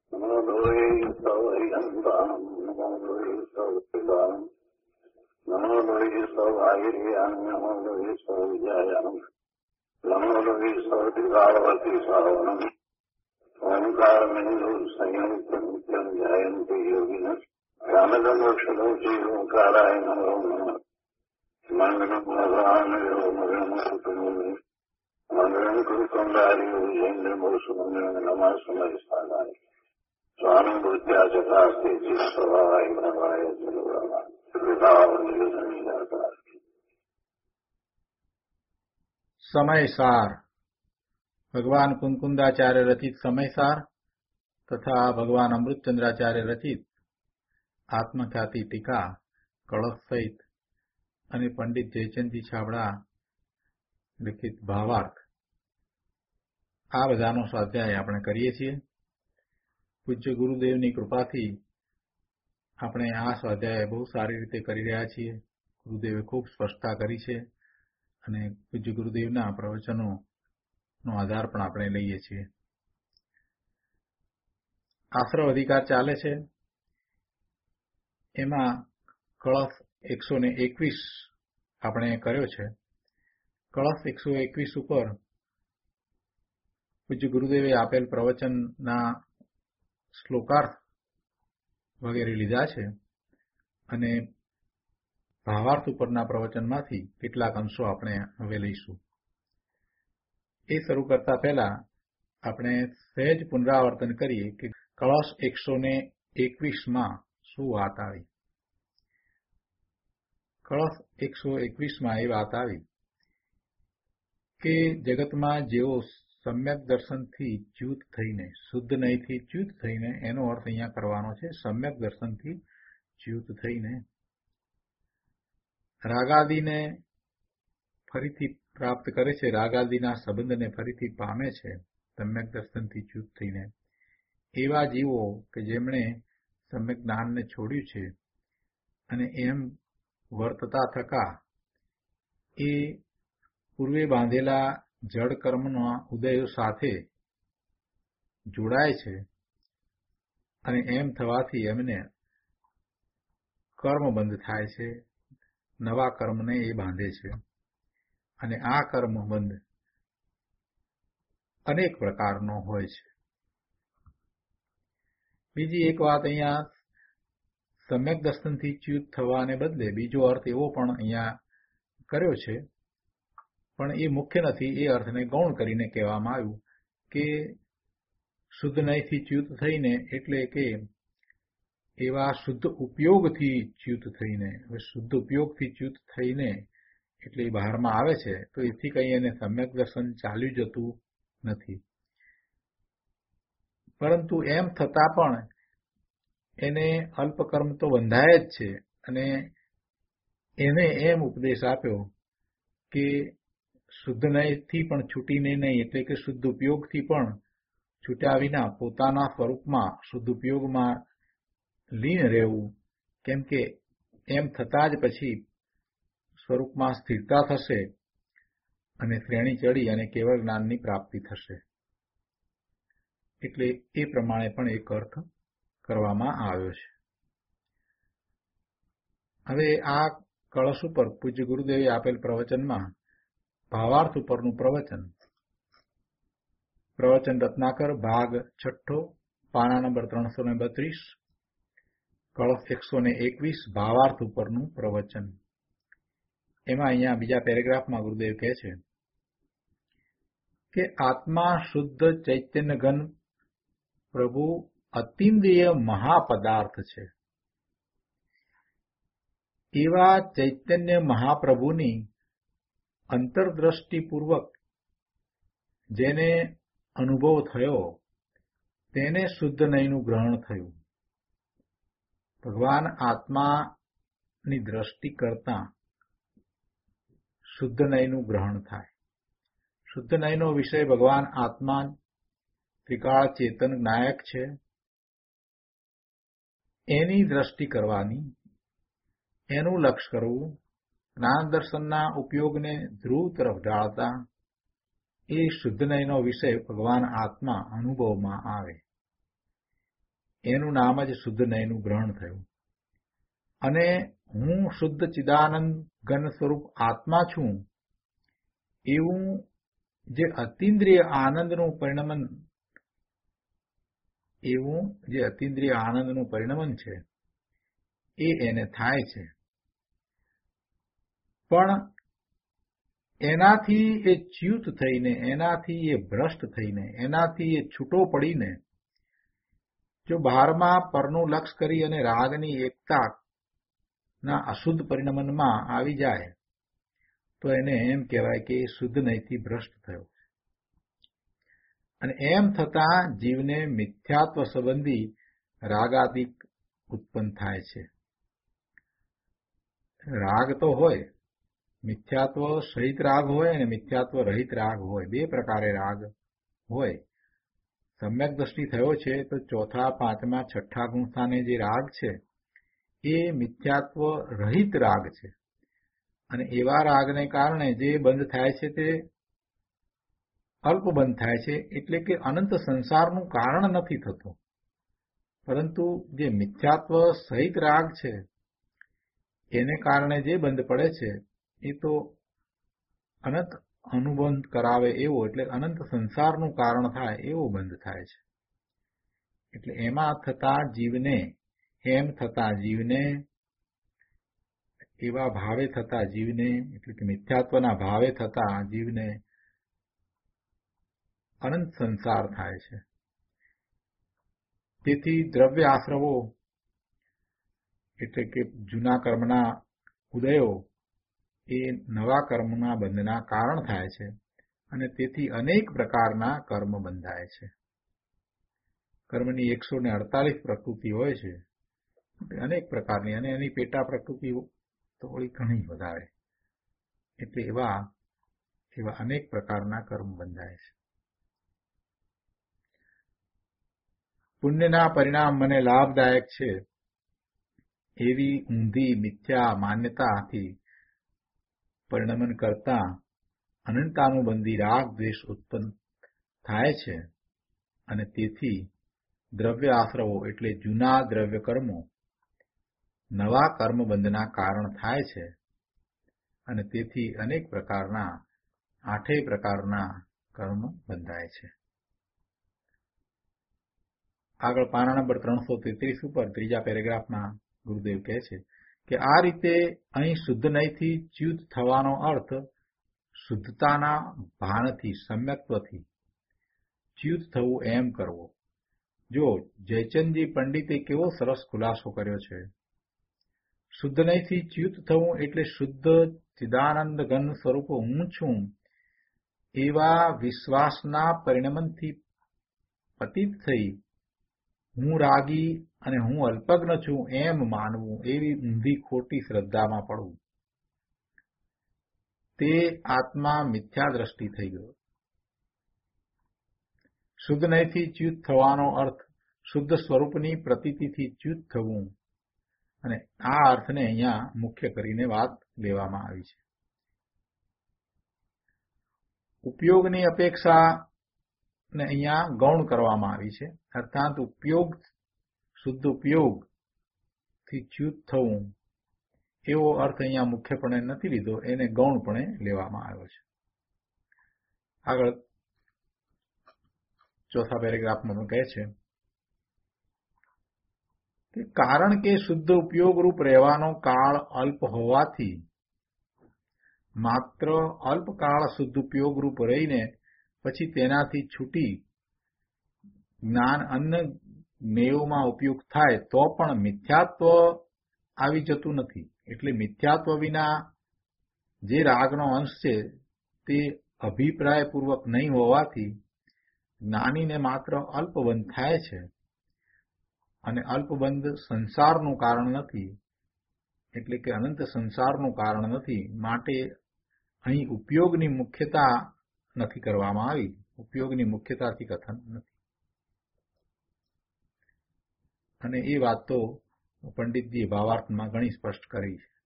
નમો લોહે સૌહંતામ નમો લોહે સૌપિતામ નમો લોહે સૌઆયર્યામ નમો લોહે સૌવિજયામ નમો લોહે સૌદિવાવતી સાવનમ ઓમકાર મિંદુ સંયુક્ત નિત્યમ જયંતિ યોગિન રામદમોક્ષણો જીવકારાય નમો નમઃ મંગલમ ભગવાન મગલમ કુટુંબી મંગલમ કુટુંબારી જૈન્દ્રમોસુમંગલમ નમઃ સમયસ્થાનાય સ્વામી બુદ્ધ્યાચકાસ્તે જીસ્વભાવાય ભવાય જલવામા કૃપાવનિર્ધનિદાતા. સમયસાર ભગવાન કુંકુંદાચાર્ય રચિત સમયસાર તથા ભગવાન અમૃતચંદ્રાચાર્ય રચિત આત્મખ્યાતિ ટીકા કળશ સહિત અને પંડિત જયચંદજી છાબડા લિખિત ભાવાર્થ આ બધાનો સ્વાધ્યાય આપણે કરીએ છીએ. પૂજ્ય ગુરુદેવની કૃપાથી આપણે આ સ્વાધ્યાય બહુ સારી રીતે કરી રહ્યા છીએ. ગુરુદેવે ખૂબ સ્પષ્ટતા કરી છે અને પૂજ્ય ગુરુદેવના પ્રવચનોનો આધાર પણ આપણે લઈએ છીએ. આશ્રવ અધિકાર ચાલે છે, એમાં કળશ 121 આપણે કર્યો છે. કળશ 121 ઉપર પૂજ્ય ગુરુદેવે આપેલ પ્રવચનના શ્લોકાર્થ વગેરે લીધા છે અને ભાવાર્થ ઉપરના પ્રવચનમાંથી કેટલાક અંશો આપણે હવે લઈશું. એ શરૂ કરતા પહેલા આપણે સહેજ પુનરાવર્તન કરીએ કે કળશ 121માં શું વાત આવી. કળશ 121માં એ વાત આવી કે જગતમાં જેઓ સમ્યક દર્શનથી ચ્યુત થઈને, શુદ્ધ નહીંથી ચ્યુત થઈને, એનો અર્થ અહીંયા કરવાનો છે સમ્યક દર્શનથી ચ્યુત થઈને રાગાદિને ફરીથી પ્રાપ્ત કરે છે, રાગાદિના સંબંધને ફરીથી પામે છે સમ્યક દર્શનથી ચ્યુત થઈને, એવા જીવો કે જેમણે સમ્યક જ્ઞાનને છોડ્યું છે અને એમ વર્તતા થકા એ પૂર્વે બાંધેલા જડ કર્મના ઉદયો સાથે જોડાય છે અને એમ થવાથી એમને કર્મબંધ થાય છે, નવા કર્મને એ બાંધે છે અને આ કર્મબંધ અનેક પ્રકારનો હોય છે. બીજી એક વાત, અહીંયા સમ્યક દર્શનથી ચ્યુત થવાને બદલે બીજો અર્થ એવો પણ અહીંયા કર્યો છે, પણ એ મુખ્ય નથી. એ અર્થને ગૌણ કરીને કહેવામાં આવ્યું કે શુદ્ધ નહીંથી ચ્યુત થઈને એટલે કે એવા શુદ્ધ ઉપયોગથી ચ્યુત થઈને. હવે શુદ્ધ ઉપયોગથી ચ્યુત થઈને એટલે એ બહારમાં આવે છે તો એથી કંઈ એને સમ્યક દર્શન ચાલ્યું જતું નથી, પરંતુ એમ થતાં પણ એને અલ્પકર્મ તો બંધાય જ છે અને એને એમ ઉપદેશ આપ્યો કે શુદ્ધ નહીંથી પણ છૂટીને નહીં, એટલે કે શુદ્ધ ઉપયોગથી પણ છૂટ્યા વિના પોતાના સ્વરૂપમાં શુદ્ધ ઉપયોગમાં લીન રહેવું, કેમ કે એમ થતાં જ પછી સ્વરૂપમાં સ્થિરતા થશે અને શ્રેણી ચડી અને કેવળ જ્ઞાનની પ્રાપ્તિ થશે. એટલે એ પ્રમાણે પણ એક અર્થ કરવામાં આવ્યો છે. હવે આ કળશ ઉપર પૂજ્ય ગુરુદેવે આપેલ પ્રવચનમાં ભાવાર્થ ઉપરનું પ્રવચન રત્નાકર ભાગ 6, પાના નંબર 332, કળશ 121 ભાવાર્થ ઉપરનું પ્રવચન. એમાં અહીંયા બીજા પેરેગ્રાફમાં ગુરુદેવ કહે છે કે આત્મા શુદ્ધ ચૈતન્ય ઘન પ્રભુ અતિન્દ્રિય મહાપદાર્થ છે. એવા ચૈતન્ય મહાપ્રભુની અંતરદ્રષ્ટિપૂર્વક જેને અનુભવ થયો તેને શુદ્ધ નહીંનું ગ્રહણ થયું. ભગવાન આત્માની દ્રષ્ટિ કરતા શુદ્ધ નહીંનું ગ્રહણ થાય. શુદ્ધ નહીંનો વિષય ભગવાન આત્મા ત્રિકાળ ચેતન નાયક છે, એની દ્રષ્ટિ કરવાની, એનું લક્ષ્ય કરવું, જ્ઞાન દર્શનના ઉપયોગને ધ્રુવ તરફ ઢાળતા એ શુદ્ધ નહીંનો વિષય ભગવાન આત્મા અનુભવમાં આવે. એનું નામ જ શુદ્ધ નયનું ગ્રહણ થયું. અને હું શુદ્ધ ચિદાનંદ ઘન સ્વરૂપ આત્મા છું એવું જે અતિન્દ્રિય આનંદનું પરિણમન છે એ એને થાય છે. પણ એનાથી એ ચ્યુત થઈને, એનાથી એ ભ્રષ્ટ થઈને, એનાથી એ છૂટો પડીને જો બહારમાં પરનું લક્ષ કરી અને રાગની એકતાના અશુદ્ધ પરિણમનમાં આવી જાય તો એને એમ કહેવાય કે એ શુદ્ધ નયથી ભ્રષ્ટ થયો. અને એમ થતા જીવને મિથ્યાત્વ સંબંધી રાગાદિક ઉત્પન્ન થાય છે. રાગ તો હોય, મિથ્યાત્વ સહિત રાગ હોય અને મિથ્યાત્વ રહિત રાગ હોય, બે પ્રકારે રાગ હોય. સમ્યક દ્રષ્ટિ થયો છે તો ચોથા, પાંચમા, છઠ્ઠા ગુણ સ્થાને જે રાગ છે એ મિથ્યાત્વ રહિત રાગ છે. અને એવા રાગને કારણે જે બંધ થાય છે તે અલ્પ બંધ થાય છે, એટલે કે અનંત સંસારનું કારણ નથી થતું. પરંતુ જે મિથ્યાત્વ સહિત રાગ છે એને કારણે જે બંધ પડે છે એ તો અનંત અનુબંધ કરાવે એવો, એટલે અનંત સંસારનું કારણ થાય એવો બંધ થાય છે. એટલે એમાં થતા જીવને એવા ભાવે થતા જીવને, એટલે કે મિથ્યાત્વના ભાવે થતા જીવને અનંત સંસાર થાય છે. તેથી દ્રવ્ય આશ્રવો એટલે કે જૂના કર્મના ઉદયો એ નવા કર્મના બંધના કારણ થાય છે. અને તેથી અનેક પ્રકારના કર્મ બંધાય છે. કર્મની 148 પ્રકૃતિ હોય છે, અનેક પ્રકારની, અને એની પેટા પ્રકૃતિ થોડી ઘણી વધારે. એટલે એવા અનેક પ્રકારના કર્મ બંધાય છે. પુણ્યના પરિણામ મને લાભદાયક છે એવી ઊંધી મિથ્યા માન્યતાથી પરિણમન કરતા અનંતાનુબંધી રાગ દ્વેષ ઉત્પન્ન થાય છે. અને તેથી દ્રવ્ય આશ્રવો એટલે જૂના દ્રવ્ય કર્મો નવા કર્મબંધના કારણ થાય છે. અને તેથી અનેક પ્રકારના 8 પ્રકારના કર્મ બંધાય છે. આગળ પાના નંબર 333 ઉપર ત્રીજા પેરેગ્રાફમાં ગુરુદેવ કહે છે કે આ રીતે અહીં શુદ્ધ નયથી ચ્યુત થવાનો અર્થ શુદ્ધતાના ભાનથી, સમ્યક્ત્વથી ચ્યુત થવું એમ કરવો. જો જયચંદજી પંડિતે કેવો સરસ ખુલાસો કર્યો છે. શુદ્ધ નયથી ચ્યુત થવું એટલે શુદ્ધ ચિદાનંદ ઘન સ્વરૂપ હું છું એવા વિશ્વાસના પરિણમનથી પતિત થઈ હું રાગી અને હું અલ્પજ્ઞ છું એમ માનવું, એવી ઊંધી ખોટી શ્રદ્ધામાં પડવું. તે આત્મા મિથ્યા દ્રષ્ટિ થઈ ગયો. શુદ્ધ નયથી ચ્યુત થવાનો અર્થ શુદ્ધ સ્વરૂપની પ્રતીતિથી ચ્યુત થવું. અને આ અર્થને અહીંયા મુખ્ય કરીને વાત લેવામાં આવી છે. ઉપયોગની અપેક્ષા ને અહીંયા ગૌણ કરવામાં આવી છે. અર્થાત શુદ્ધ ઉપયોગથી ચ્યુત થવું એવો અર્થ અહીંયા મુખ્યપણે નથી લીધો, એને ગૌણપણે લેવામાં આવ્યો છે. આગળ ચોથા પેરેગ્રાફમાં કહે છે કે કારણ કે શુદ્ધ ઉપયોગરૂપ રહેવાનો કાળ અલ્પ હોવાથી માત્ર અલ્પકાળ શુદ્ધ ઉપયોગરૂપ રહીને પછી તેનાથી છૂટી જ્ઞાન અન્ન મેયોમાં ઉપયોગ થાય તો પણ મિથ્યાત્વ આવી જતું નથી. એટલે મિથ્યાત્વ વિના જે રાગનો અંશ છે તે અભિપ્રાયપૂર્વક નહીં હોવાથી જ્ઞાનીને માત્ર અલ્પબંધ થાય છે. અને અલ્પબંધ સંસારનું કારણ નથી, એટલે કે અનંત સંસારનું કારણ નથી. માટે અહીં ઉપયોગની મુખ્યતા નથી કરવામાં આવી, ઉપયોગની મુખ્યતાથી કથન નથી. અને એ વાત તો પંડિતજીએ ભાવાર્થમાં ઘણી સ્પષ્ટ કરી છે.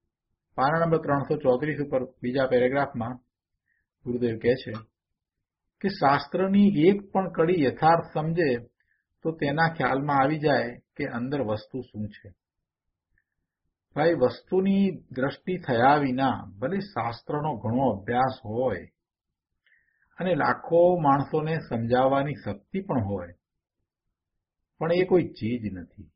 પાના નંબર 334 ઉપર બીજા પેરેગ્રાફમાં ગુરુદેવ કહે છે કે શાસ્ત્રની એક પણ કડી યથાર્થ સમજે તો તેના ખ્યાલમાં આવી જાય કે અંદર વસ્તુ શું છે. ભાઈ, વસ્તુની દ્રષ્ટિ થયા વિના ભલે શાસ્ત્રનો ઘણો અભ્યાસ હોય અને લાખો માણસોને સમજાવવાની શક્તિ પણ હોય, પણ એ કોઈ ચીજ નથી.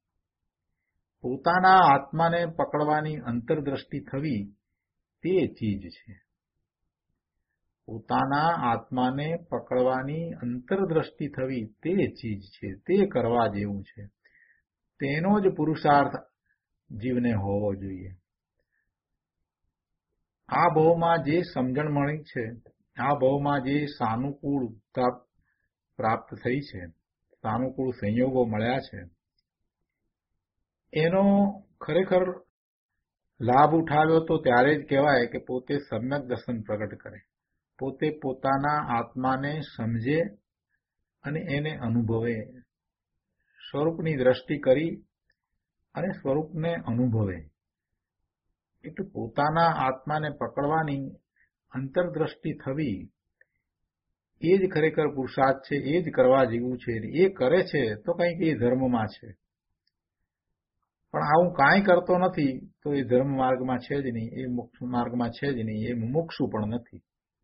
પોતાના આત્માને પકડવાની અંતરદ્રષ્ટિ થવી તે ચીજ છે. પોતાના આત્માને પકડવાની અંતરદ્રષ્ટિ થવી તે ચીજ છે, તે કરવા જેવું છે. તેનો જ પુરુષાર્થ જીવને હોવો જોઈએ. આ ભાવમાં જે સમજણ મળી છે, આ ભાવમાં જે સાનુકૂળતા પ્રાપ્ત થઈ છે, સાનુકૂળ સંયોગો મળ્યા છે, એનો ખરેખર લાભ ઉઠાવ્યો તો ત્યારે જ કહેવાય કે પોતે સમ્યક દર્શન પ્રગટ કરે, પોતે પોતાના આત્માને સમજે અને એને અનુભવે, સ્વરૂપની દ્રષ્ટિ કરી અને સ્વરૂપને અનુભવે. એટલે પોતાના આત્માને પકડવાની અંતરદ્રષ્ટિ થવી એ જ ખરેખર પુરુષાર્થ છે, એ જ કરવા જેવું છે. એ કરે છે તો કંઈક એ ધર્મમાં છે, પણ આવું કાંઈ કરતો નથી તો એ ધર્મ માર્ગમાં છે જ નહીં, એ મોક્ષ માર્ગમાં છે જ નહીં, એ મુમુક્ષુ પણ નથી.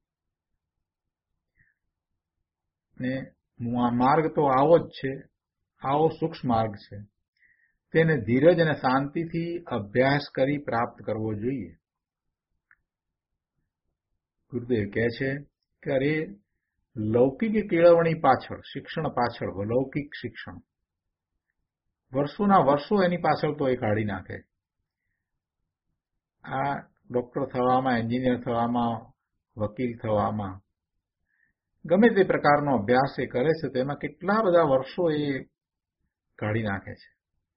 ને માર્ગ તો આવો જ છે, આવો સૂક્ષ્મ માર્ગ છે. તેને ધીરજ અને શાંતિથી અભ્યાસ કરી પ્રાપ્ત કરવો જોઈએ. ગુરુદેવ કહે છે કે અરે લૌકિક કેળવણી પાછળ, શિક્ષણ પાછળ, લૌકિક શિક્ષણ વર્ષોના વર્ષો એની પાછળ તો એ કાઢી નાખે. આ ડોક્ટર થવામાં, એન્જિનિયર થવામાં, વકીલ થવામાં, ગમે તે પ્રકારનો અભ્યાસ એ કરે છે તો એમાં કેટલા બધા વર્ષો એ કાઢી નાખે છે.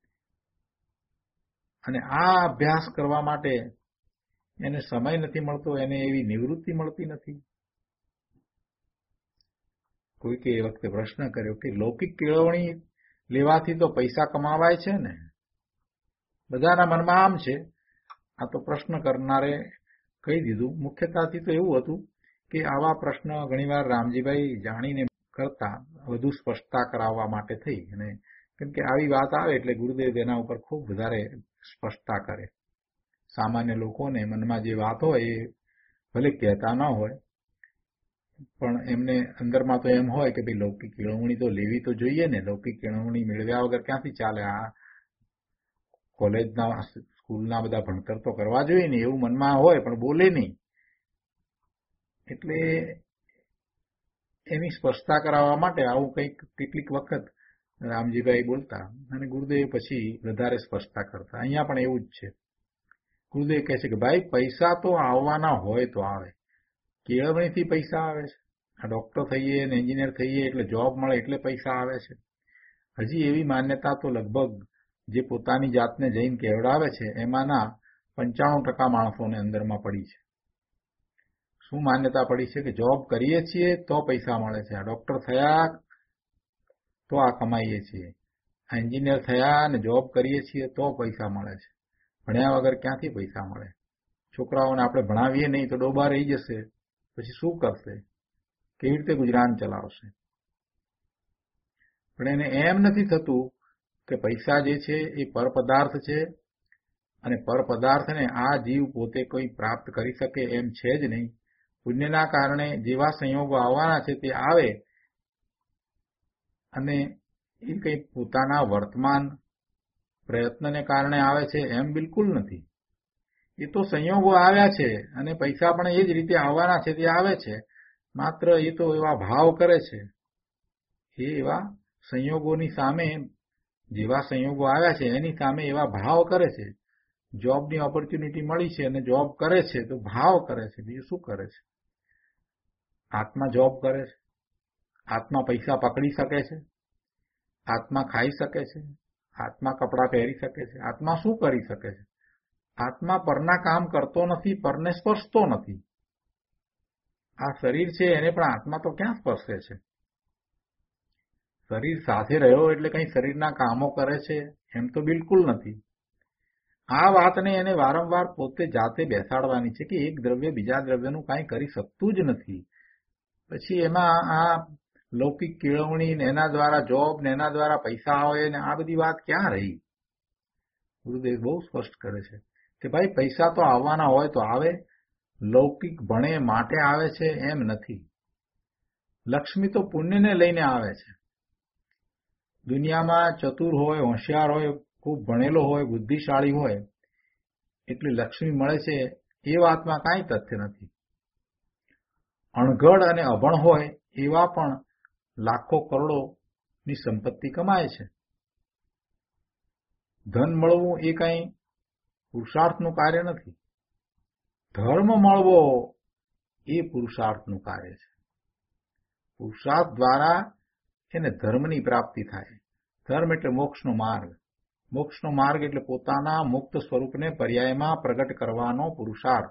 અને આ અભ્યાસ કરવા માટે એને સમય નથી મળતો, એને એવી નિવૃત્તિ મળતી નથી. કોઈકે એ વખતે પ્રશ્ન કર્યો કે લૌકિક કેળવણી લેવાથી તો પૈસા કમાવાય છે ને? બધાના મનમાં આમ છે. આ તો પ્રશ્ન કરનારે કહી દીધું. મુખ્યતાથી તો એવું હતું કે આવા પ્રશ્ન ઘણીવાર રામજીભાઈ જાણીને કરતા, વધુ સ્પષ્ટતા કરાવવા માટે થઈ. અને કેમ કે આવી વાત આવે એટલે ગુરુદેવ એના ઉપર ખૂબ વધારે સ્પષ્ટતા કરે. સામાન્ય લોકોને મનમાં જે વાત હોય એ ભલે કહેતા ન હોય, પણ એમને અંદરમાં તો એમ હોય કે ભાઈ લૌકિક કેળવણી તો લેવી તો જોઈએ ને, લૌકિક કેળવણી મેળવ્યા વગર ક્યાંથી ચાલે, આ કોલેજના સ્કૂલના બધા ભણતર તો કરવા જોઈએ ને, એવું મનમાં હોય પણ બોલે નહીં. એટલે એની સ્પષ્ટતા કરાવવા માટે આવું કંઈક કેટલીક વખત રામજીભાઈ બોલતા અને ગુરુદેવ પછી વધારે સ્પષ્ટતા કરતા. અહીંયા પણ એવું જ છે. ગુરુદેવ કહે છે કે ભાઈ પૈસા તો આવવાના હોય તો આવે, કેળવણીથી પૈસા આવે છે. આ ડોક્ટર થઈએ ને એન્જિનિયર થઈએ એટલે જોબ મળે એટલે પૈસા આવે છે. હજી એવી માન્યતા તો લગભગ જે પોતાની જાતને જઈને કેવડાવે છે એમાંના 95% માણસોને અંદરમાં પડી છે. શું માન્યતા પડી છે કે જોબ કરીએ છીએ તો પૈસા મળે છે, આ ડોક્ટર થયા તો આ કમાઈએ છીએ, આ એન્જિનિયર થયા અને જોબ કરીએ છીએ તો પૈસા મળે છે. ભણ્યા વગર ક્યાંથી પૈસા મળે? છોકરાઓને આપણે ભણાવીએ નહીં તો ડોબા રહી જશે, પછી શું કરશે? કેવી રીતે ગુજરાન ચલાવશે? પણ એને એમ નથી થતું કે પૈસા જે છે એ પરપદાર્થ છે અને પરપદાર્થને આ જીવ પોતે કોઈ પ્રાપ્ત કરી શકે એમ છે જ નહીં. પુણ્યના કારણે જેવા સંયોગો આવવાના છે તે આવે અને એ કંઈ પોતાના વર્તમાન પ્રયત્નને કારણે આવે છે એમ બિલકુલ નથી. એ તો સંયોગો આવ્યા છે અને પૈસા પણ એ જ રીતે આવવાના છે તે આવે છે. માત્ર એ તો એવા ભાવ કરે છે, એ એવા સંયોગોની સામે, જેવા સંયોગો આવ્યા છે એની સામે એવા ભાવ કરે છે. જોબની ઓપોર્ચ્યુનિટી મળી છે અને જોબ કરે છે તો ભાવ કરે છે, બીજું શું કરે છે? આત્મા જોબ કરે છે, આત્મા પૈસા પકડી શકે છે, આત્મા ખાઈ શકે છે, આત્મા કપડાં પહેરી શકે છે, આત્મા શું કરી શકે છે? આત્મા પરના કામ કરતો નથી, પરને સ્પર્શતો નથી. આ શરીર છે એને પણ આત્મા તો ક્યાં સ્પર્શે છે? શરીર સાથે રહ્યો એટલે કંઈ શરીરના કામો કરે છે એમ તો બિલકુલ નથી. આ વાતને એને વારંવાર પોતે જાતે બેસાડવાની છે કે એક દ્રવ્ય બીજા દ્રવ્યનું કાંઈ કરી શકતું જ નથી. પછી એમાં આ લૌકિક કેળવણી ને એના દ્વારા જોબ ને એના દ્વારા પૈસા આવે ને આ બધી વાત ક્યાં રહી? ગુરુદેવ બહુ સ્પષ્ટ કરે છે કે ભાઈ પૈસા તો આવવાના હોય તો આવે, લૌકિક ભણે માટે આવે છે એમ નથી. લક્ષ્મી તો પુણ્યને લઈને આવે છે. દુનિયામાં ચતુર હોય, હોશિયાર હોય, ખૂબ ભણેલો હોય, બુદ્ધિશાળી હોય એટલે લક્ષ્મી મળે છે એ વાતમાં કાંઈ તથ્ય નથી. અણઘડ અને અભણ હોય એવા પણ લાખો કરોડોની સંપત્તિ કમાય છે. ધન મળવું એ કંઈ પુરુષાર્થનું કાર્ય નથી. ધર્મ મળવો એ પુરુષાર્થનું કાર્ય છે. પુરુષાર્થ દ્વારા એને ધર્મની પ્રાપ્તિ થાય. ધર્મ એટલે મોક્ષનો માર્ગ. મોક્ષનો માર્ગ એટલે પોતાના મુક્ત સ્વરૂપને પર્યાયમાં પ્રગટ કરવાનો પુરુષાર્થ.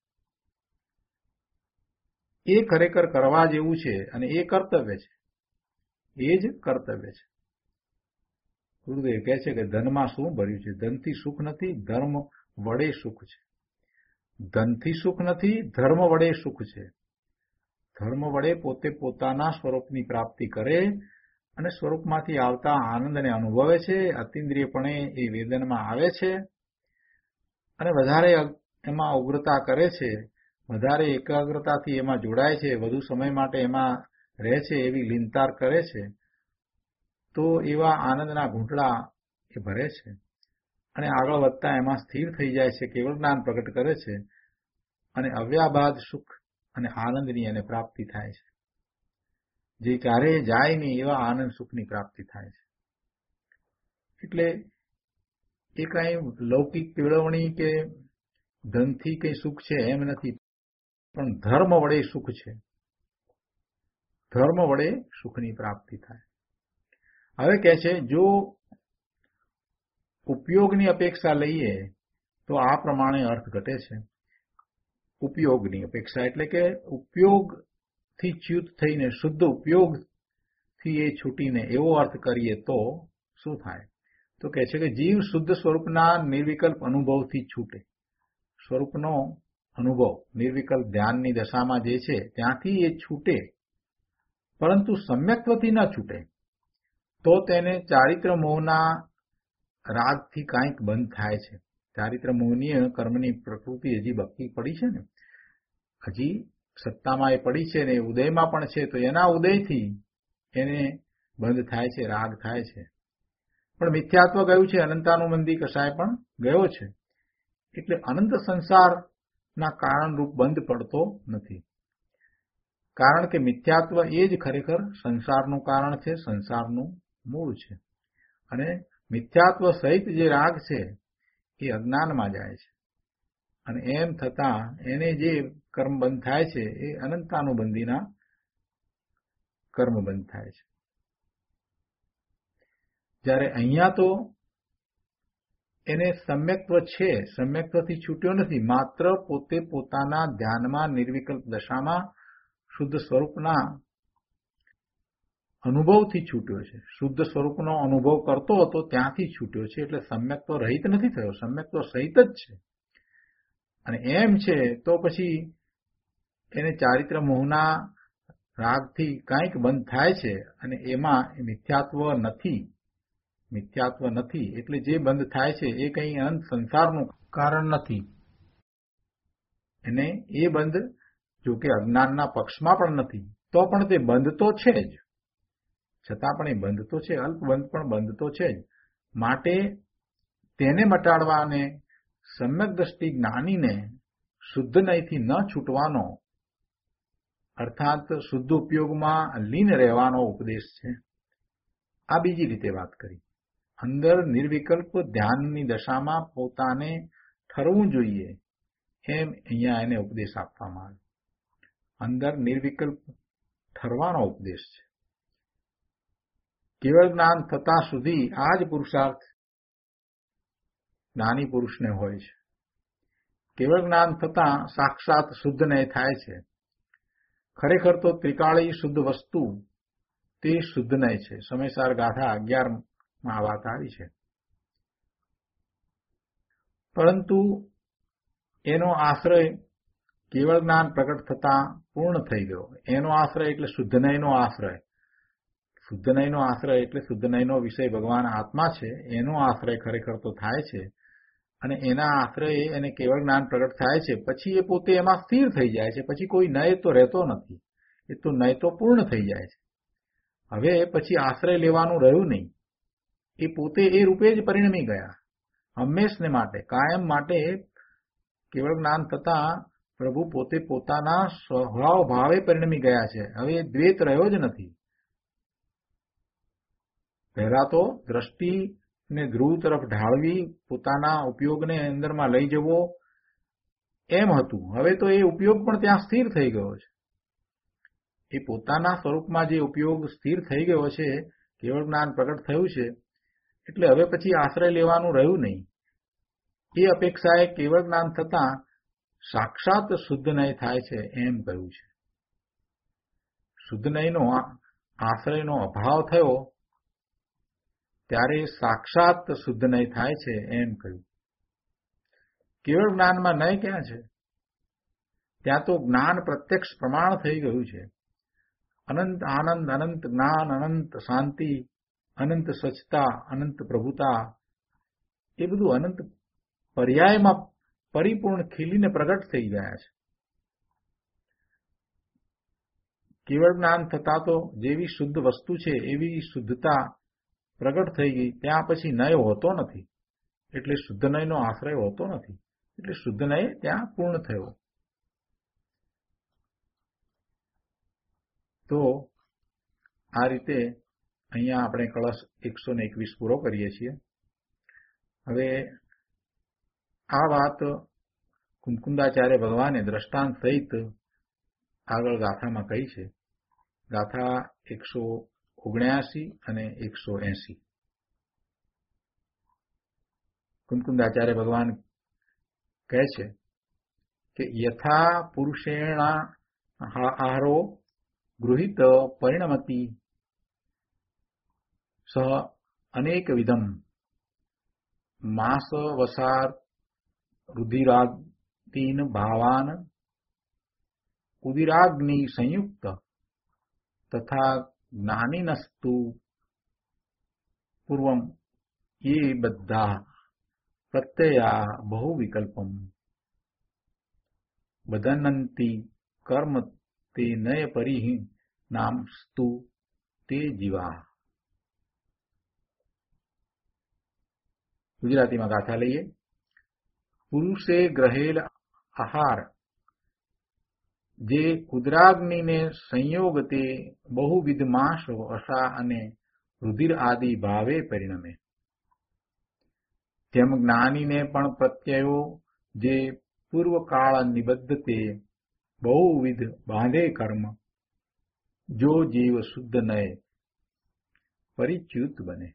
એ ખરેખર કરવા જેવું છે અને એ કર્તવ્ય છે. એ જ કર્તવ્ય છે. ગુરુદેવ કહે છે કે ધનમાં શું ભર્યું છે? ધનથી સુખ નથી, ધર્મ વડે સુખ છે. ધનથી સુખ નથી, ધર્મ વડે સુખ છે. ધર્મ વડે પોતે પોતાના સ્વરૂપની પ્રાપ્તિ કરે અને સ્વરૂપમાંથી આવતા આનંદને અનુભવે છે. અતિન્દ્રિયપણે એ વેદનમાં આવે છે અને વધારે એમાં ઉગ્રતા કરે છે, વધારે એકાગ્રતાથી એમાં જોડાય છે, વધુ સમય માટે એમાં રહે છે, એવી લીનતાર કરે છે, તો એવા આનંદના ઘૂંટડા એ ભરે છે અને આગળ વધતા એમાં સ્થિર થઈ જાય છે. કેવળ જ્ઞાન પ્રગટ કરે છે અને અવ્યાબાદ સુખ અને આનંદની એને પ્રાપ્તિ થાય છે. જે ક્યારેય જાય નહીં એવા આનંદ સુખની પ્રાપ્તિ થાય છે. એટલે એ કઈ લૌકિક કેળવણી કે ધનથી કઈ સુખ છે એમ નથી, પણ ધર્મ વડે સુખ છે. ધર્મ વડે સુખની પ્રાપ્તિ થાય. હવે કહે છે જો ઉપયોગની અપેક્ષા લઈએ તો આ પ્રમાણે અર્થ ઘટે છે. ઉપયોગની અપેક્ષા એટલે કે ઉપયોગથી ચ્યુત થઈને શુદ્ધ ઉપયોગથી એ છૂટીને એવો અર્થ કરીએ તો શું થાય? તો કહે છે કે જીવ શુદ્ધ સ્વરૂપના નિર્વિકલ્પ અનુભવથી છૂટે. સ્વરૂપનો અનુભવ નિર્વિકલ્પ ધ્યાનની દશામાં જે છે ત્યાંથી એ છૂટે, પરંતુ સમ્યક્ત્વથી ન છૂટે તો તેને ચારિત્ર મોહના રાગથી કાંઈક બંધ થાય છે. ચારિત્ર મોહનીય કર્મની પ્રકૃતિ હજી બકી પડી છે ને, હજી સત્તામાં એ પડી છે ને ઉદયમાં પણ છે, તો એના ઉદયથી એને બંધ થાય છે, રાગ થાય છે. પણ મિથ્યાત્વ ગયું છે, અનંતાનુબંધી કશાય પણ ગયો છે, એટલે અનંત સંસારના કારણરૂપ બંધ પડતો નથી. કારણ કે મિથ્યાત્વ એ જ ખરેખર સંસારનું કારણ છે, સંસારનું મૂળ છે. અને મિથ્યાત્વ સહિત જે રાગ છે એ અજ્ઞાનમાં જાય છે અને એમ થતાં એને જે કર્મ બંધ થાય છે એ અનંતાનુબંધીના કર્મ બંધ થાય છે. જ્યારે અહીંયા તો એને સમ્યક્ત્વ છે, સમ્યક્ત્વથી છૂટ્યો નથી, માત્ર પોતે પોતાના ધ્યાનમાં નિર્વિકલ્પ દશામાં શુદ્ધ સ્વરૂપના અનુભવથી છૂટ્યો છે. શુદ્ધ સ્વરૂપનો અનુભવ કરતો હતો ત્યાંથી છૂટ્યો છે, એટલે સમ્યક્ત્વ રહિત નથી થયો, સમ્યક્ત્વ સહિત જ છે. અને એમ છે તો પછી એને ચારિત્ર મોહના રાગથી કાંઈક બંધ થાય છે અને એમાં મિથ્યાત્વ નથી. મિથ્યાત્વ નથી એટલે જે બંધ થાય છે એ કંઈ અનંત સંસારનું કારણ નથી. અને એ બંધ જો કે અજ્ઞાનના પક્ષમાં પણ નથી, તો પણ તે બંધ તો છે જ. છતાં પણ એ બંધ તો છે, અલ્પ બંધ પણ બંધ તો છે જ. માટે તેને મટાડવાને સમ્યક દ્રષ્ટિ જ્ઞાનીને શુદ્ધ નયથી ન છૂટવાનો અર્થાત શુદ્ધ ઉપયોગમાં લીન રહેવાનો ઉપદેશ છે. આ બીજી રીતે વાત કરી. અંદર નિર્વિકલ્પ ધ્યાનની દશામાં પોતાને ઠરવું જોઈએ એમ અહીંયા એને ઉપદેશ આપવામાં આવે. અંદર નિર્વિકલ્પ ઠરવાનો ઉપદેશ છે. કેવળ જ્ઞાન થતા સુધી આ જ પુરુષાર્થ જ્ઞાની પુરુષને હોય છે. કેવળ જ્ઞાન થતાં સાક્ષાત શુદ્ધ નય થાય છે. ખરેખર તો ત્રિકાળી શુદ્ધ વસ્તુ તે શુદ્ધ નય છે. સમયસાર ગાથા 11માં આ વાત આવી છે. પરંતુ એનો આશ્રય કેવળ જ્ઞાન પ્રગટ થતા પૂર્ણ થઈ ગયો. એનો આશ્રય એટલે શુદ્ધનયનો આશ્રય. શુદ્ધનયનો આશ્રય એટલે શુદ્ધનયનો વિષય ભગવાન આત્મા છે, એનો આશ્રય ખરેખર તો થાય છે. અને એના આશ્રય એને કેવળ જ્ઞાન પ્રગટ થાય છે. પછી એ પોતે એમાં સ્થિર થઈ જાય છે. પછી કોઈ નય તો રહેતો નથી. એ તો નય તો પૂર્ણ થઈ જાય છે. હવે પછી આશ્રય લેવાનું રહ્યું નહીં. એ પોતે એ રૂપે જ પરિણમી ગયા. હંમેશને માટે, કાયમ માટે કેવળ જ્ઞાન થતા પ્રભુ પોતે પોતાના સ્વભાવ ભાવે પરિણમી ગયા છે. હવે દ્વૈત રહ્યો જ નથી. પહેલા તો દ્રષ્ટિને ધ્રુવ તરફ ઢાળવી, પોતાના ઉપયોગને અંદરમાં લઈ જવો, એમ હતું. હવે તો એ ઉપયોગ પણ ત્યાં સ્થિર થઈ ગયો છે. એ પોતાના સ્વરૂપમાં જે ઉપયોગ સ્થિર થઈ ગયો છે, કેવળ જ્ઞાન પ્રગટ થયું છે, એટલે હવે પછી આશ્રય લેવાનું રહ્યું નહીં. એ અપેક્ષાએ કેવળ જ્ઞાન થતા સાક્ષાત શુદ્ધ નય થાય છે એમ કહ્યું છે. શુદ્ધ નયનો આશ્રયનો અભાવ થયો ત્યારે સાક્ષાત શુદ્ધ નય થાય છે એમ કહ્યું. કેવળ જ્ઞાનમાં નય ક્યાં છે? ત્યાં તો જ્ઞાન પ્રત્યક્ષ પ્રમાણ થઈ ગયું છે. અનંત આનંદ, અનંત જ્ઞાન, અનંત શાંતિ, અનંત સ્વચ્છતા, અનંત પ્રભુતા, એ બધું અનંત પર્યાયમાં પરિપૂર્ણ ખીલીને પ્રગટ થઈ ગયા છે. કેવળ જ્ઞાન થતા તો જેવી શુદ્ધ વસ્તુ છે એવી શુદ્ધતા પ્રગટ થઈ ગઈ. ત્યાં પછી નય હોતો નથી, એટલે શુદ્ધ નયનો આશ્રય હોતો નથી, એટલે શુદ્ધ નય ત્યાં પૂર્ણ થયો. તો આ રીતે અહીંયા આપણે કળશ 121 પૂરો કરીએ છીએ. હવે આ વાત કુમકુંદાચાર્ય ભગવાને દ્રષ્ટાંત સહિત આગળ ગાથામાં કહી છે. ગાથા 179 અને 180. કુમકુંદાચાર્ય ભગવાન કહે છે કે યથા પુરુષેણ આહારો ગૃહિત પરિણમતિ સહ અનેક વિધમ માસ વસાર રુધિરાદીન ભાવાન ઉદિરાગ્નિ સંયુક્ત તથા જ્ઞાનિનસ્તુ પૂર્વમ ये બધા પ્રત્યયા બહુ વિકલ્પમ બદનંતી કર્મ તે નય પરિહિ નામ સ્તુ તે જીવા. ગુજરાતીમાં ગાથા લઈએ. પુરુષે ગ્रहेલ આહાર જે ઉદરાગ્નિને સંયોગ તે બહુવિધ માસ અસા અને રુધિર આદિ ભાવે પરિણમે. તેમ જ્ઞાનીને પણ પ્રત્યયો જે પૂર્વકાળ નિબદ્ધ તે બહુવિધ બાંધે કર્મ જો જીવ શુદ્ધ નય પરિચ્યુત બને.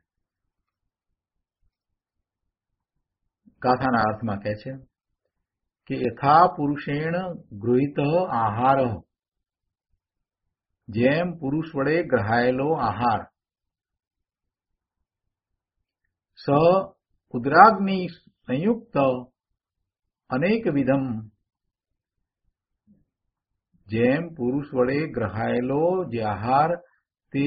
ગાથાના અર્થમાં કહે છે કે યથા પુરુષેણ ગૃહિત આહાર, જેમ પુરુષ વડે ગ્રહાયેલો આહાર, સ ઉદરાગ્નિ સંયુક્ત અનેક વિધમ, જેમ પુરુષ વડે ગ્રહાયેલો જે આહાર તે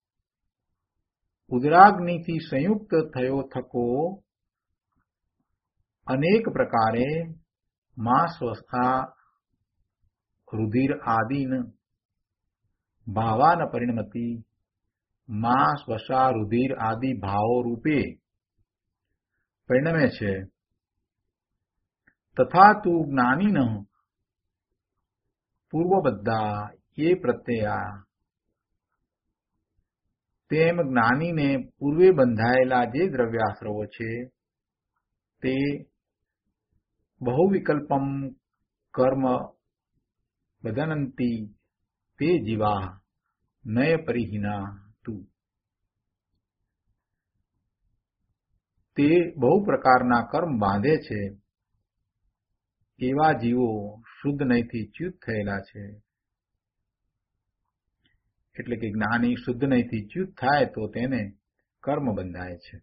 ઉદરાગ્નિથી સંયુક્ત થયો થકો અનેક પ્રકારે માંસ વસા રુધિર આદિન ભાવાન પરિણમતિ, માંસ વસા રુધિર આદિ ભાવો રૂપે પરિણમે છે. તથા તું જ્ઞાનીન પૂર્વબદ્ધા એ પ્રત્યયા, તેમ જ્ઞાનીને પૂર્વે બંધાયેલા જે દ્રવ્યાશ્રવો છે તે બહુવિકલ્પમ કર્મ બદનંતી તે જીવા નય પરિહિના તું. તે બહુ પ્રકારના કર્મ બાંધે છે એવા જીવો શુદ્ધ નયથી ચ્યુત થયેલા છે. એટલે કે જ્ઞાની શુદ્ધ નયથી ચ્યુત થાય તો તેને કર્મ બંધાય છે.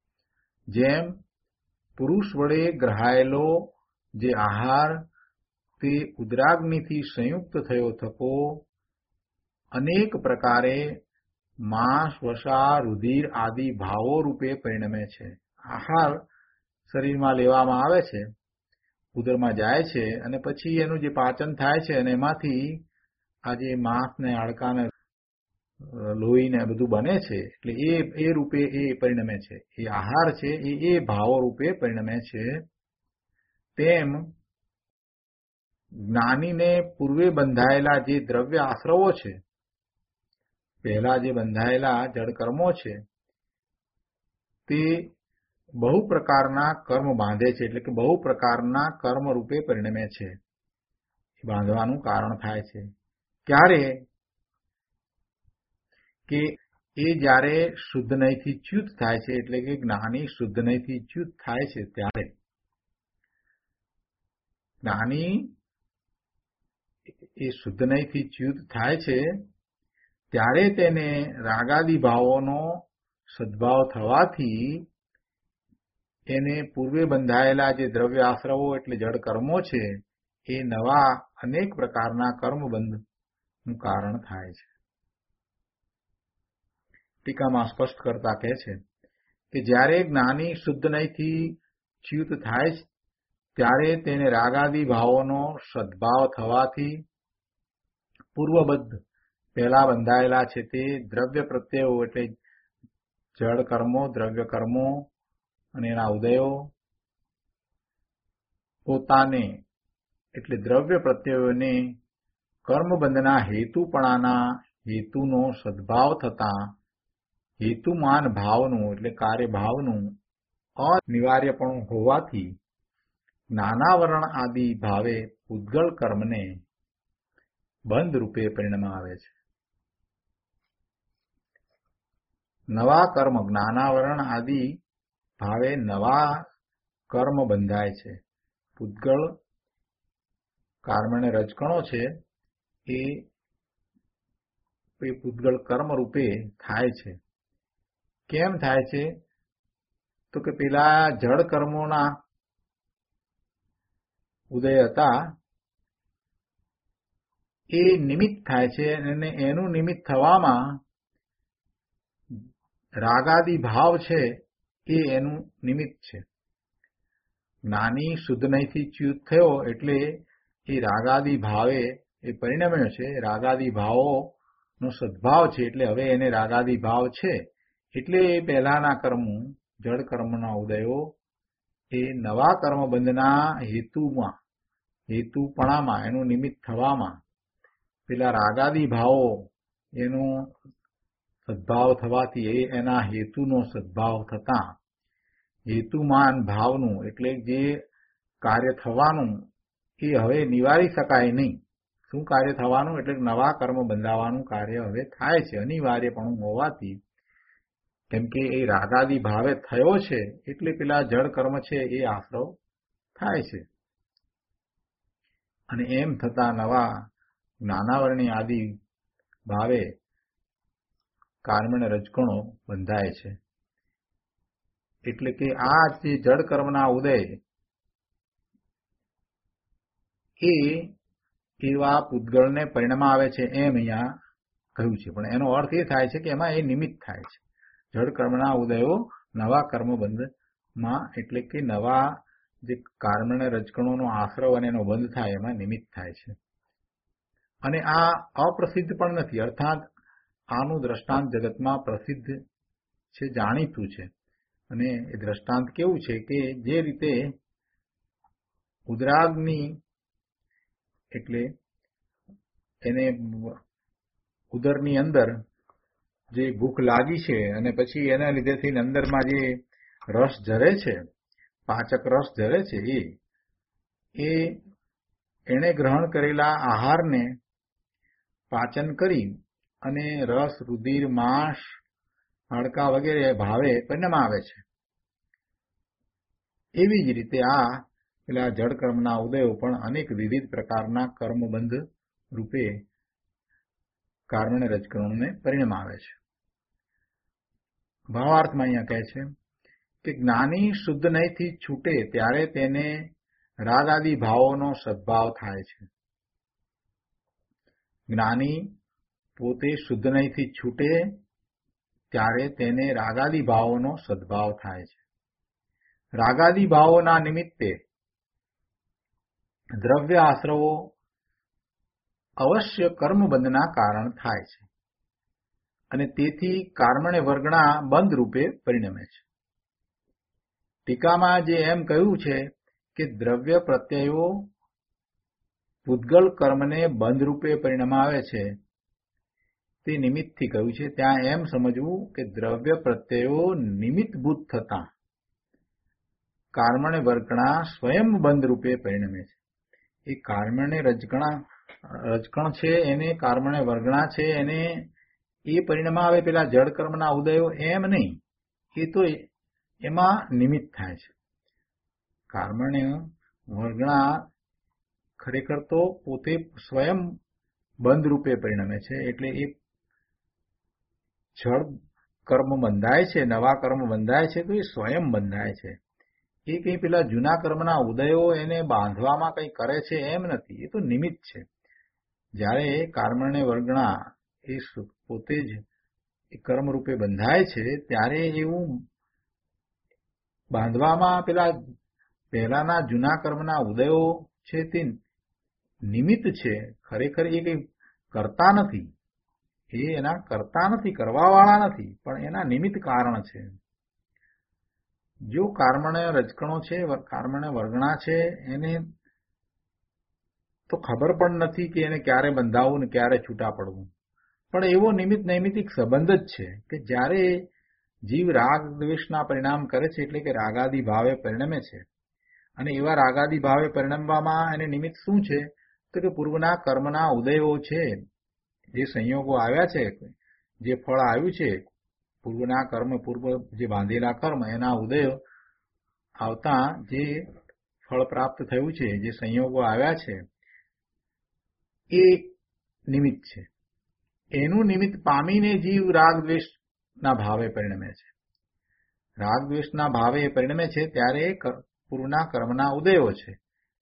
જેમ પુરુષ વડે ગ્રહાયેલો જે આહાર તે ઉદરાગ્નિથી સંયુક્ત થયો થકો અનેક પ્રકારે માંસ, વસા, રુધિર આદિ ભાવો રૂપે પરિણમે છે. આહાર શરીરમાં લેવામાં આવે છે, ઉદરમાં જાય છે અને પછી એનું જે પાચન થાય છે અને એમાંથી આ જે માંસ ને હાડકા ને લોહી ને બધું બને છે, એટલે એ રૂપે એ પરિણમે છે. એ આહાર છે એ ભાવો રૂપે પરિણમે છે. તેમ જ્ઞાનીને પૂર્વે બંધાયેલા જે દ્રવ્ય આશ્રવો છે, પહેલા જે બંધાયેલા જડ કર્મો છે, તે બહુ પ્રકારના કર્મ બાંધે છે, એટલે કે બહુ પ્રકારના કર્મ રૂપે પરિણમે છે. બાંધવાનું કારણ થાય છે. ક્યારે કે એ જ્યારે શુદ્ધ નયથી ચ્યુત થાય છે, એટલે કે જ્ઞાની શુદ્ધ નયથી ચ્યુત થાય છે, ત્યારે જ્ઞાની એ શુદ્ધ નયથી ચ્યુત થાય છે ત્યારે તેને રાગાદિ ભાવોનો સદભાવ થવાથી એને પૂર્વે બંધાયેલા જે દ્રવ્ય આશ્રવો એટલે જડ કર્મો છે એ નવા અનેક પ્રકારના કર્મબંધનું કારણ થાય છે. ટીકામાં સ્પષ્ટ કરતા કહે છે કે જ્યારે જ્ઞાની શુદ્ધ નયથી ચ્યુત થાય છે ત્યારે તેને રાગાદિ ભાવોનો સદભાવ થવાથી પૂર્વબદ્ધ પહેલા બંધાયેલા છે તે દ્રવ્ય પ્રત્યયો એટલે જડ કર્મો, દ્રવ્ય કર્મો અને એના ઉદયો પોતાને એટલે દ્રવ્ય પ્રત્યયોને કર્મબંધના હેતુપણાના હેતુનો સદભાવ થતા હેતુમાન ભાવનું એટલે કાર્યભાવનું અનિવાર્યપણું હોવાથી નાનાવરણ આદિ ભાવે પૂતગળ કર્મને બંધ રૂપે પરિણામ આવે છે. નવા કર્મ જ્ઞાનાવરણ આદિ ભાવે નવા કર્મ બંધાય છે. પૂતગળ કર્મને રજકણો છે એ પૂતગળ કર્મ રૂપે થાય છે. કેમ થાય છે તો કે પેલા જડ કર્મોના ઉદય હતા એ નિમિત્ત થાય છે અને એનું નિમિત્ત થવામાં રાગાદિ ભાવ છે એ એનું નિમિત્ત છે. જ્ઞાની શુદ્ધ નયથી ચ્યુત થયો એટલે એ રાગાદિ ભાવે એ પરિણમ્યો છે. રાગાદિ ભાવોનો સદભાવ છે એટલે હવે એને રાગાદિ ભાવ છે એટલે એ પહેલાના કર્મો જડ કર્મના ઉદયો એ નવા કર્મબંધના હેતુપણામાં એનું નિમિત્ત થવામાં પેલા રાગાદિ ભાવો એનો સદભાવ થવાથી એના હેતુનો સદભાવ થતા હેતુમાન ભાવનું એટલે જે કાર્ય થવાનું એ હવે નિવારી શકાય નહીં. શું કાર્ય થવાનું એટલે નવા કર્મ બંધાવાનું કાર્ય હવે થાય છે અનિવાર્યપણું હોવાથી. કેમ કે એ રાગાદિ ભાવે થયો છે એટલે પેલા જડ કર્મ છે એ આશ્રવ થાય છે અને એમ થતા નવા જ્ઞાનાવરણી આદિ ભાવે કર્મને રજકણો બંધાય છે. એટલે કે આ જે જડ કર્મના ઉદય એ એવા પૂતગળને પરિણામ આવે છે એમ અહીંયા કહ્યું છે. પણ એનો અર્થ એ થાય છે કે એમાં એ નિમિત્ત થાય છે. જડ કર્મના ઉદયો નવા કર્મબંધમાં એટલે કે નવા જે કર્મને રજકણોનો આશ્રવ અને એનો બંધ થાય એમાં નિમિત્ત થાય છે. અને આ અપ્રસિદ્ધ પણ નથી, અર્થાત આનું દ્રષ્ટાંત જગતમાં પ્રસિદ્ધ છે, જાણીતું છે. અને એ દ્રષ્ટાંત કેવું છે કે જે રીતે ઉદરાગ્નિ એટલે એને ઉદરની અંદર જે ભૂખ લાગી છે અને પછી એના લીધેથી અંદરમાં જે રસ ઝરે છે, પાચક રસ ઝરે છે, એ એણે ગ્રહણ કરેલા આહારને પાચન કરી અને રસ, રુધિર, માંસ, હાડકા વગેરે ભાવે પરિણામ આવે છે. એવી જ રીતે આ પેલા જડ કર્મના ઉદયો પણ અનેક વિવિધ પ્રકારના કર્મબંધ રૂપે કર્મને રજકણોને પરિણામ આવે છે. ભાવાર્થમાં અહીંયા કહે છે કે જ્ઞાની શુદ્ધ નયથી છૂટે ત્યારે તેને રાગાદી ભાવોનો સદભાવ થાય છે. જ્ઞાની પોતે શુદ્ધ નહીંથી છૂટે ત્યારે તેને રાગાદી ભાવોનો સદભાવ થાય છે. રાગાદી ભાવોના નિમિત્તે દ્રવ્ય આશ્રવો અવશ્ય કર્મબંધના કારણ થાય છે અને તેથી કર્મણે વર્ગણા બંધ રૂપે પરિણમે છે. ટીકામાં જે એમ કહ્યું છે કે દ્રવ્ય પ્રત્યયો પૂતગલ કર્મને બંધ રૂપે પરિણમાવે છે તે નિમિત્તથી કહ્યું છે. ત્યાં એમ સમજવું કે દ્રવ્ય પ્રત્યયો નિમિત્તભૂત થતા કર્મણે વર્ગણા સ્વયં બંધ રૂપે પરિણમે છે. એ કર્મણે રજકણ છે એને કર્મણે વર્ગણા છે એને એ પરિણમાવે પેલા જડ કર્મના ઉદયો એમ નહીં, એ તો એમાં નિમિત્ત થાય છે. કર્મણે વર્ગણા ખરેખર તો પોતે સ્વયં બંધ રૂપે પરિણમે છે. એટલે એ જડ કર્મ બંધાય છે, નવા કર્મ બંધાય છે તો એ સ્વયં બંધાય છે. એ કઈ પેલા જૂના કર્મના ઉદયો એને બાંધવામાં કઈ કરે છે એમ નથી, એ તો નિમિત્ત છે. જ્યારે કર્મણે વર્ગણા એ પોતે જ કર્મ રૂપે બંધાય છે ત્યારે એવું બાંધવામાં પેલા પહેલાના જૂના કર્મના ઉદયો છે તે નિમિત્ત છે. ખરેખર એ કઈ કરતા નથી, એ એના કરતા નથી, કરવા વાળા નથી, પણ એના નિમિત્ત કારણ છે. જો કર્મણે રજકણો છે, કર્મણે વર્ગણા છે, એને તો ખબર પણ નથી કે એને ક્યારે બંધાવવું ને ક્યારે છૂટા પડવું, પણ એવો નિમિત્ત નૈમિતિક સંબંધ જ છે કે જ્યારે જીવ રાગ દ્વેષના પરિણામ કરે છે એટલે કે રાગાદી ભાવે પરિણમે છે. અને એવા રાગાદી ભાવે પરિણમવામાં એને નિમિત્ત શું છે તો કે પૂર્વના કર્મના ઉદયો છે, જે સંયોગો આવ્યા છે, જે ફળ આવ્યું છે, પૂર્વના કર્મ, પૂર્વ જે બાંધેલા કર્મ એના ઉદયો આવતા જે ફળ પ્રાપ્ત થયું છે, જે સંયોગો આવ્યા છે એ નિમિત્ત છે. એનું નિમિત્ત પામીને જીવ રાગ દ્વેષના ભાવે પરિણમે છે. રાગ દ્વેષના ભાવે પરિણમે છે ત્યારે પૂર્વના કર્મના ઉદયો છે.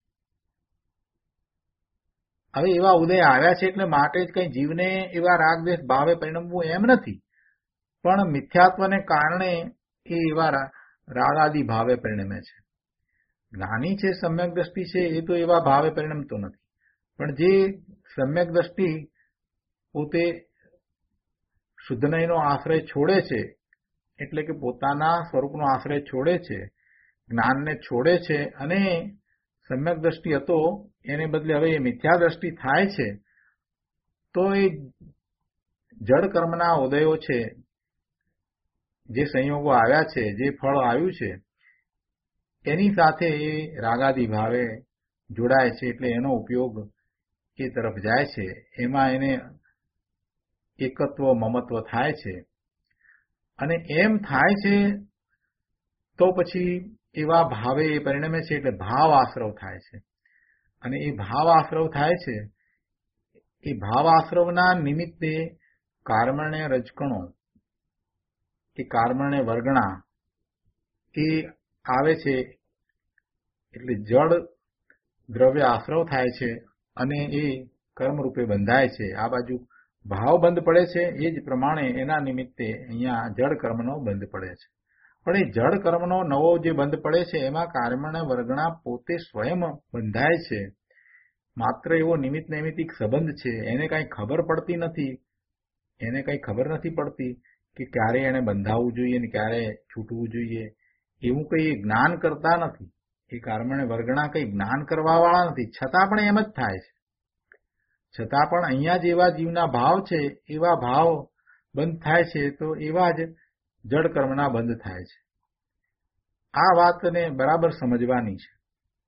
હવે એવા ઉદય આવ્યા છે એટલે માટે જ કઈ જીવને એવા રાગ દ્વેષ ભાવે પરિણમવું એમ નથી, પણ મિથ્યાત્વને કારણે એ એવા રાગાદી ભાવે પરિણમે છે. જ્ઞાની છે, સમ્યક દ્રષ્ટિ છે, એ તો એવા ભાવે પરિણમતો નથી, પણ જે સમ્યક દ્રષ્ટિ પોતે શુદ્ધનયનો આશ્રય છોડે છે, એટલે કે પોતાના સ્વરૂપનો આશ્રય છોડે છે, જ્ઞાનને છોડે છે અને સમ્યક દ્રષ્ટિ હતો એને બદલે હવે એ મિથ્યા દ્રષ્ટિ થાય છે, તો એ જડ કર્મના ઉદયો છે, જે સંયોગો આવ્યા છે, જે ફળ આવ્યું છે એની સાથે એ રાગાદી ભાવે જોડાય છે. એટલે એનો ઉપયોગ એ તરફ જાય છે, એમાં એને એકત્વ મમત્વ થાય છે. અને એમ થાય છે તો પછી એવા ભાવે એ પરિણમે છે એટલે ભાવ આશ્રવ થાય છે. અને એ ભાવ આશ્રવ થાય છે, એ ભાવ આશ્રવના નિમિત્તે કર્મણે રજકણો કે કર્મણે વર્ગણા એ આવે છે. એટલે જડ દ્રવ્ય આશ્રવ થાય છે અને એ કર્મ રૂપે બંધાય છે. આ બાજુ ભાવ બંધ પડે છે, એ જ પ્રમાણે એના નિમિત્તે અહીંયા જડ કર્મનો બંધ પડે છે. પણ એ જડ કર્મનો નવો જે બંધ પડે છે એમાં કર્મણે વર્ગણા પોતે સ્વયં બંધાય છે. માત્ર એવો નિમિત્ત નૈમિતિક સંબંધ છે, એને કઈ ખબર પડતી નથી, એને કઈ ખબર નથી પડતી કે ક્યારે એને બંધાવવું જોઈએ ને ક્યારે છૂટવું જોઈએ. એવું કઈ જ્ઞાન કરતા નથી. એ કર્મણે વર્ગણા કઈ જ્ઞાન કરવા વાળા નથી, છતાં પણ એમ જ થાય છે. છતાં પણ અહીંયા જેવા જીવના ભાવ છે એવા ભાવ બંધ થાય છે તો એવા જ જડ કર્મના બંધ થાય છે. આ વાતને બરાબર સમજવાની છે.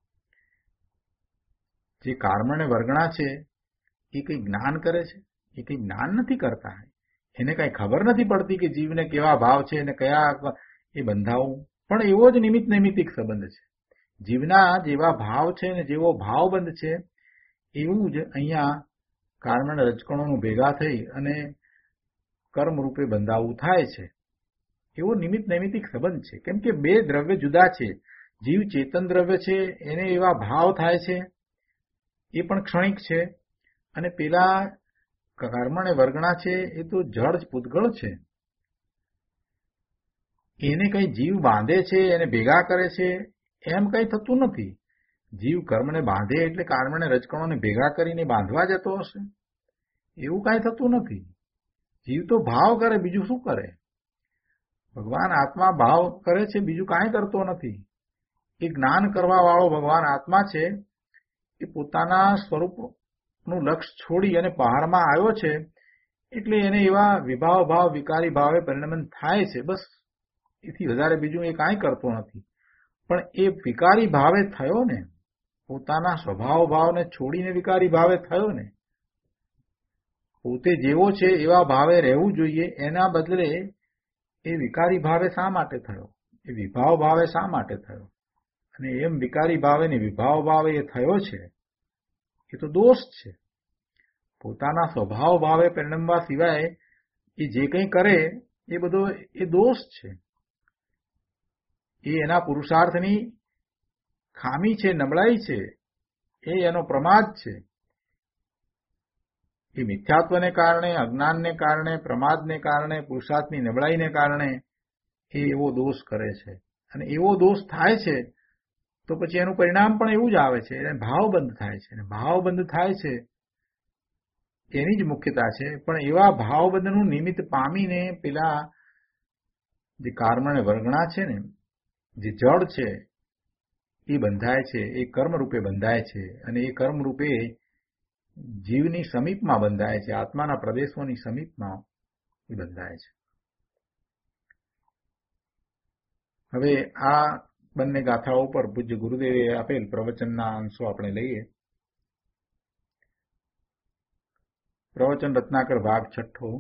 જે કર્મણે વર્ગણા છે એ કઈ જ્ઞાન કરે છે, એ કઈ જ્ઞાન નથી કરતા, એને કઈ ખબર નથી પડતી કે જીવને કેવા ભાવ છે અને કયા એ બંધાવવું. પણ એવો જ નિમિત્ત નૈમિતિક સંબંધ છે. જીવના જેવા ભાવ છે ને જેવો ભાવ બંધ છે એવું જ અહીંયા કર્મણે રજકણોનું ભેગા થઈ અને કર્મ રૂપે બંધાવવું થાય છે. એવો નિમિત્ત નૈમિતિક સંબંધ છે. કેમ કે બે દ્રવ્ય જુદા છે. જીવ ચેતન દ્રવ્ય છે એને એવા ભાવ થાય છે, એ પણ ક્ષણિક છે. અને પેલા કર્મ અને વર્ગણા છે એ તો જડ પૂતગળ છે. એને કઈ જીવ બાંધે છે, એને ભેગા કરે છે, એમ કઈ થતું નથી. જીવ કર્મને બાંધે એટલે કર્મને રજકણોને ભેગા કરીને બાંધવા જતો હશે? એવું કઈ થતું નથી. જીવ તો ભાવ કરે, બીજું શું કરે? ભગવાન આત્મા ભાવ કરે છે, બીજું કાંઈ કરતો નથી. એ જ્ઞાન કરવા વાળો ભગવાન આત્મા છે, એ પોતાના સ્વરૂપનું લક્ષ્ય છોડી અને પહાડમાં આવ્યો છે, એટલે એને એવા વિભાવ ભાવ વિકારી ભાવે પરિણમન થાય છે. બસ એથી વધારે બીજું એ કાંઈ કરતો નથી. પણ એ વિકારી ભાવે થયો ને, પોતાના સ્વભાવ ભાવને છોડીને વિકારી ભાવે થયો ને. પોતે જેવો છે એવા ભાવે રહેવું જોઈએ, એના બદલે એ વિકારી ભાવે શા માટે થયો? એ વિભાવ ભાવે શા માટે થયો? અને એમ વિકારી ભાવે ને વિભાવ ભાવે એ થયો છે, એ તો દોષ છે. પોતાના સ્વભાવ ભાવે પરિણમવા સિવાય એ જે કંઈ કરે એ બધો એ દોષ છે. એ એના પુરુષાર્થની ખામી છે, નબળાઈ છે, એ એનો પ્રમાદ છે. એ મિથ્યાત્વને કારણે, અજ્ઞાનને કારણે, પ્રમાદને કારણે, પુરુષાર્થની નબળાઈને કારણે એ એવો દોષ કરે છે. અને એવો દોષ થાય છે તો પછી એનું પરિણામ પણ એવું જ આવે છે, એને ભાવબંધ થાય છે. અને ભાવબંધ થાય છે એની જ મુખ્યતા છે. પણ એવા ભાવબંધનું નિમિત્ત પામીને પેલા જે કર્મ અને વર્ગણા છે ને, જે જડ છે, એ બંધાય છે, એ કર્મ રૂપે બંધાય છે. અને એ કર્મ રૂપે જીવની સમીપમાં બંધાય છે, આત્માના પ્રદેશોની સમીપમાં એ બંધાય છે. હવે આ બંને ગાથાઓ પર પૂજ્ય ગુરુદેવે આપેલ પ્રવચનના અંશો આપણે લઈએ. પ્રવચન રત્નાકર ભાગ 6,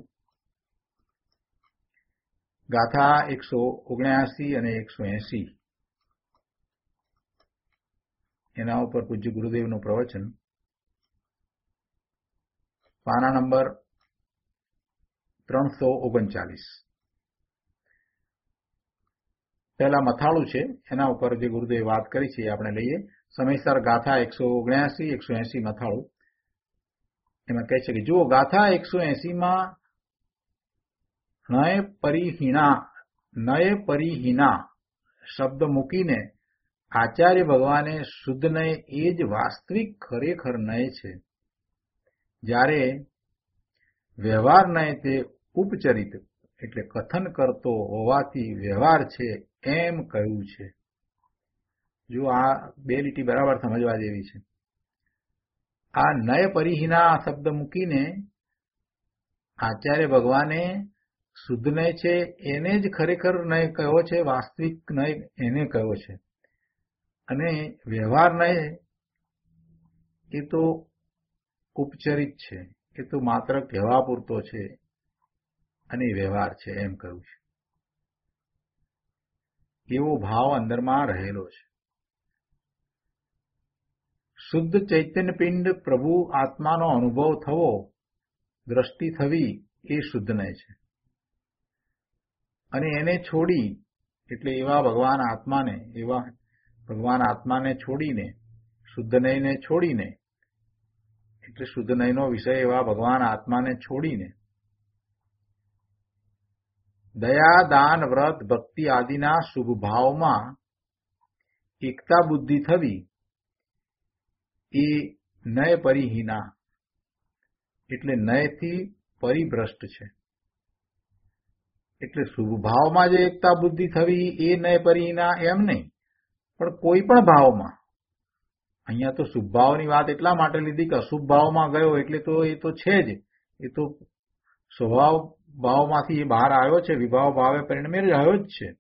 ગાથા 179 અને 180, એના ઉપર પૂજ્ય ગુરુદેવનું પ્રવચન. પાના નંબર 339. પહેલા મથાળું છે, એના ઉપર જે ગુરુદેવે વાત કરી છે એ આપણે લઈએ. સમયસર ગાથા 179, 180 મથાળું. એમાં કહે છે કે જુઓ, ગાથા 180માં નય પરિહીના શબ્દ મૂકીને આચાર્ય ભગવાને શુદ્ધ નય એ જ વાસ્તવિક ખરેખર નય છે, જ્યારે વ્યવહાર નય તે ઉપચરિત એટલે કથન કરતો હોવાથી વ્યવહાર છે એમ કહ્યું છે. જો આ બે લીટી બરાબર સમજવા જેવી છે. આ નય પરિહીના શબ્દ મૂકીને આચાર્ય ભગવાને શુદ્ધ નય છે એને જ ખરેખર નય કહ્યો છે, વાસ્તવિક નય એને કહ્યો છે. અને વ્યવહાર નય એ તો ઉપચરિત છે, એ તો માત્ર કહેવા પૂરતો છે અને વ્યવહાર છે એમ કહ્યું છે. એવો ભાવ અંદરમાં રહેલો છે. શુદ્ધ ચૈતન્ય પિંડ પ્રભુ આત્માનો અનુભવ થવો, દ્રષ્ટિ થવી, એ શુદ્ધ નય છે. અને એને છોડી એટલે એવા ભગવાન આત્માને છોડીને, શુદ્ધ નયને છોડીને, એટલે શુદ્ધ નયનો વિષય એવા ભગવાન આત્માને છોડીને દયા, દાન, વ્રત, ભક્તિ આદિના શુભ ભાવમાં એકતા બુદ્ધિ થવી, એ નય પરિહીના એટલે નયથી પરિભ્રષ્ટ છે. એટલે શુભ ભાવમાં જે એકતા બુદ્ધિ થવી એ નય પરિહીના એમ નહીં, પણ કોઈ પણ ભાવમાં. અહીંયા તો શુભ ભાવની વાત એટલા માટે લીધી કે અશુભ ભાવમાં ગયો એટલે તો એ તો છે જ, એ તો સ્વભાવ ભાવમાંથી એ બહાર આવ્યો છે, વિભાવ ભાવે પરિણમે રહ્યો જ છે.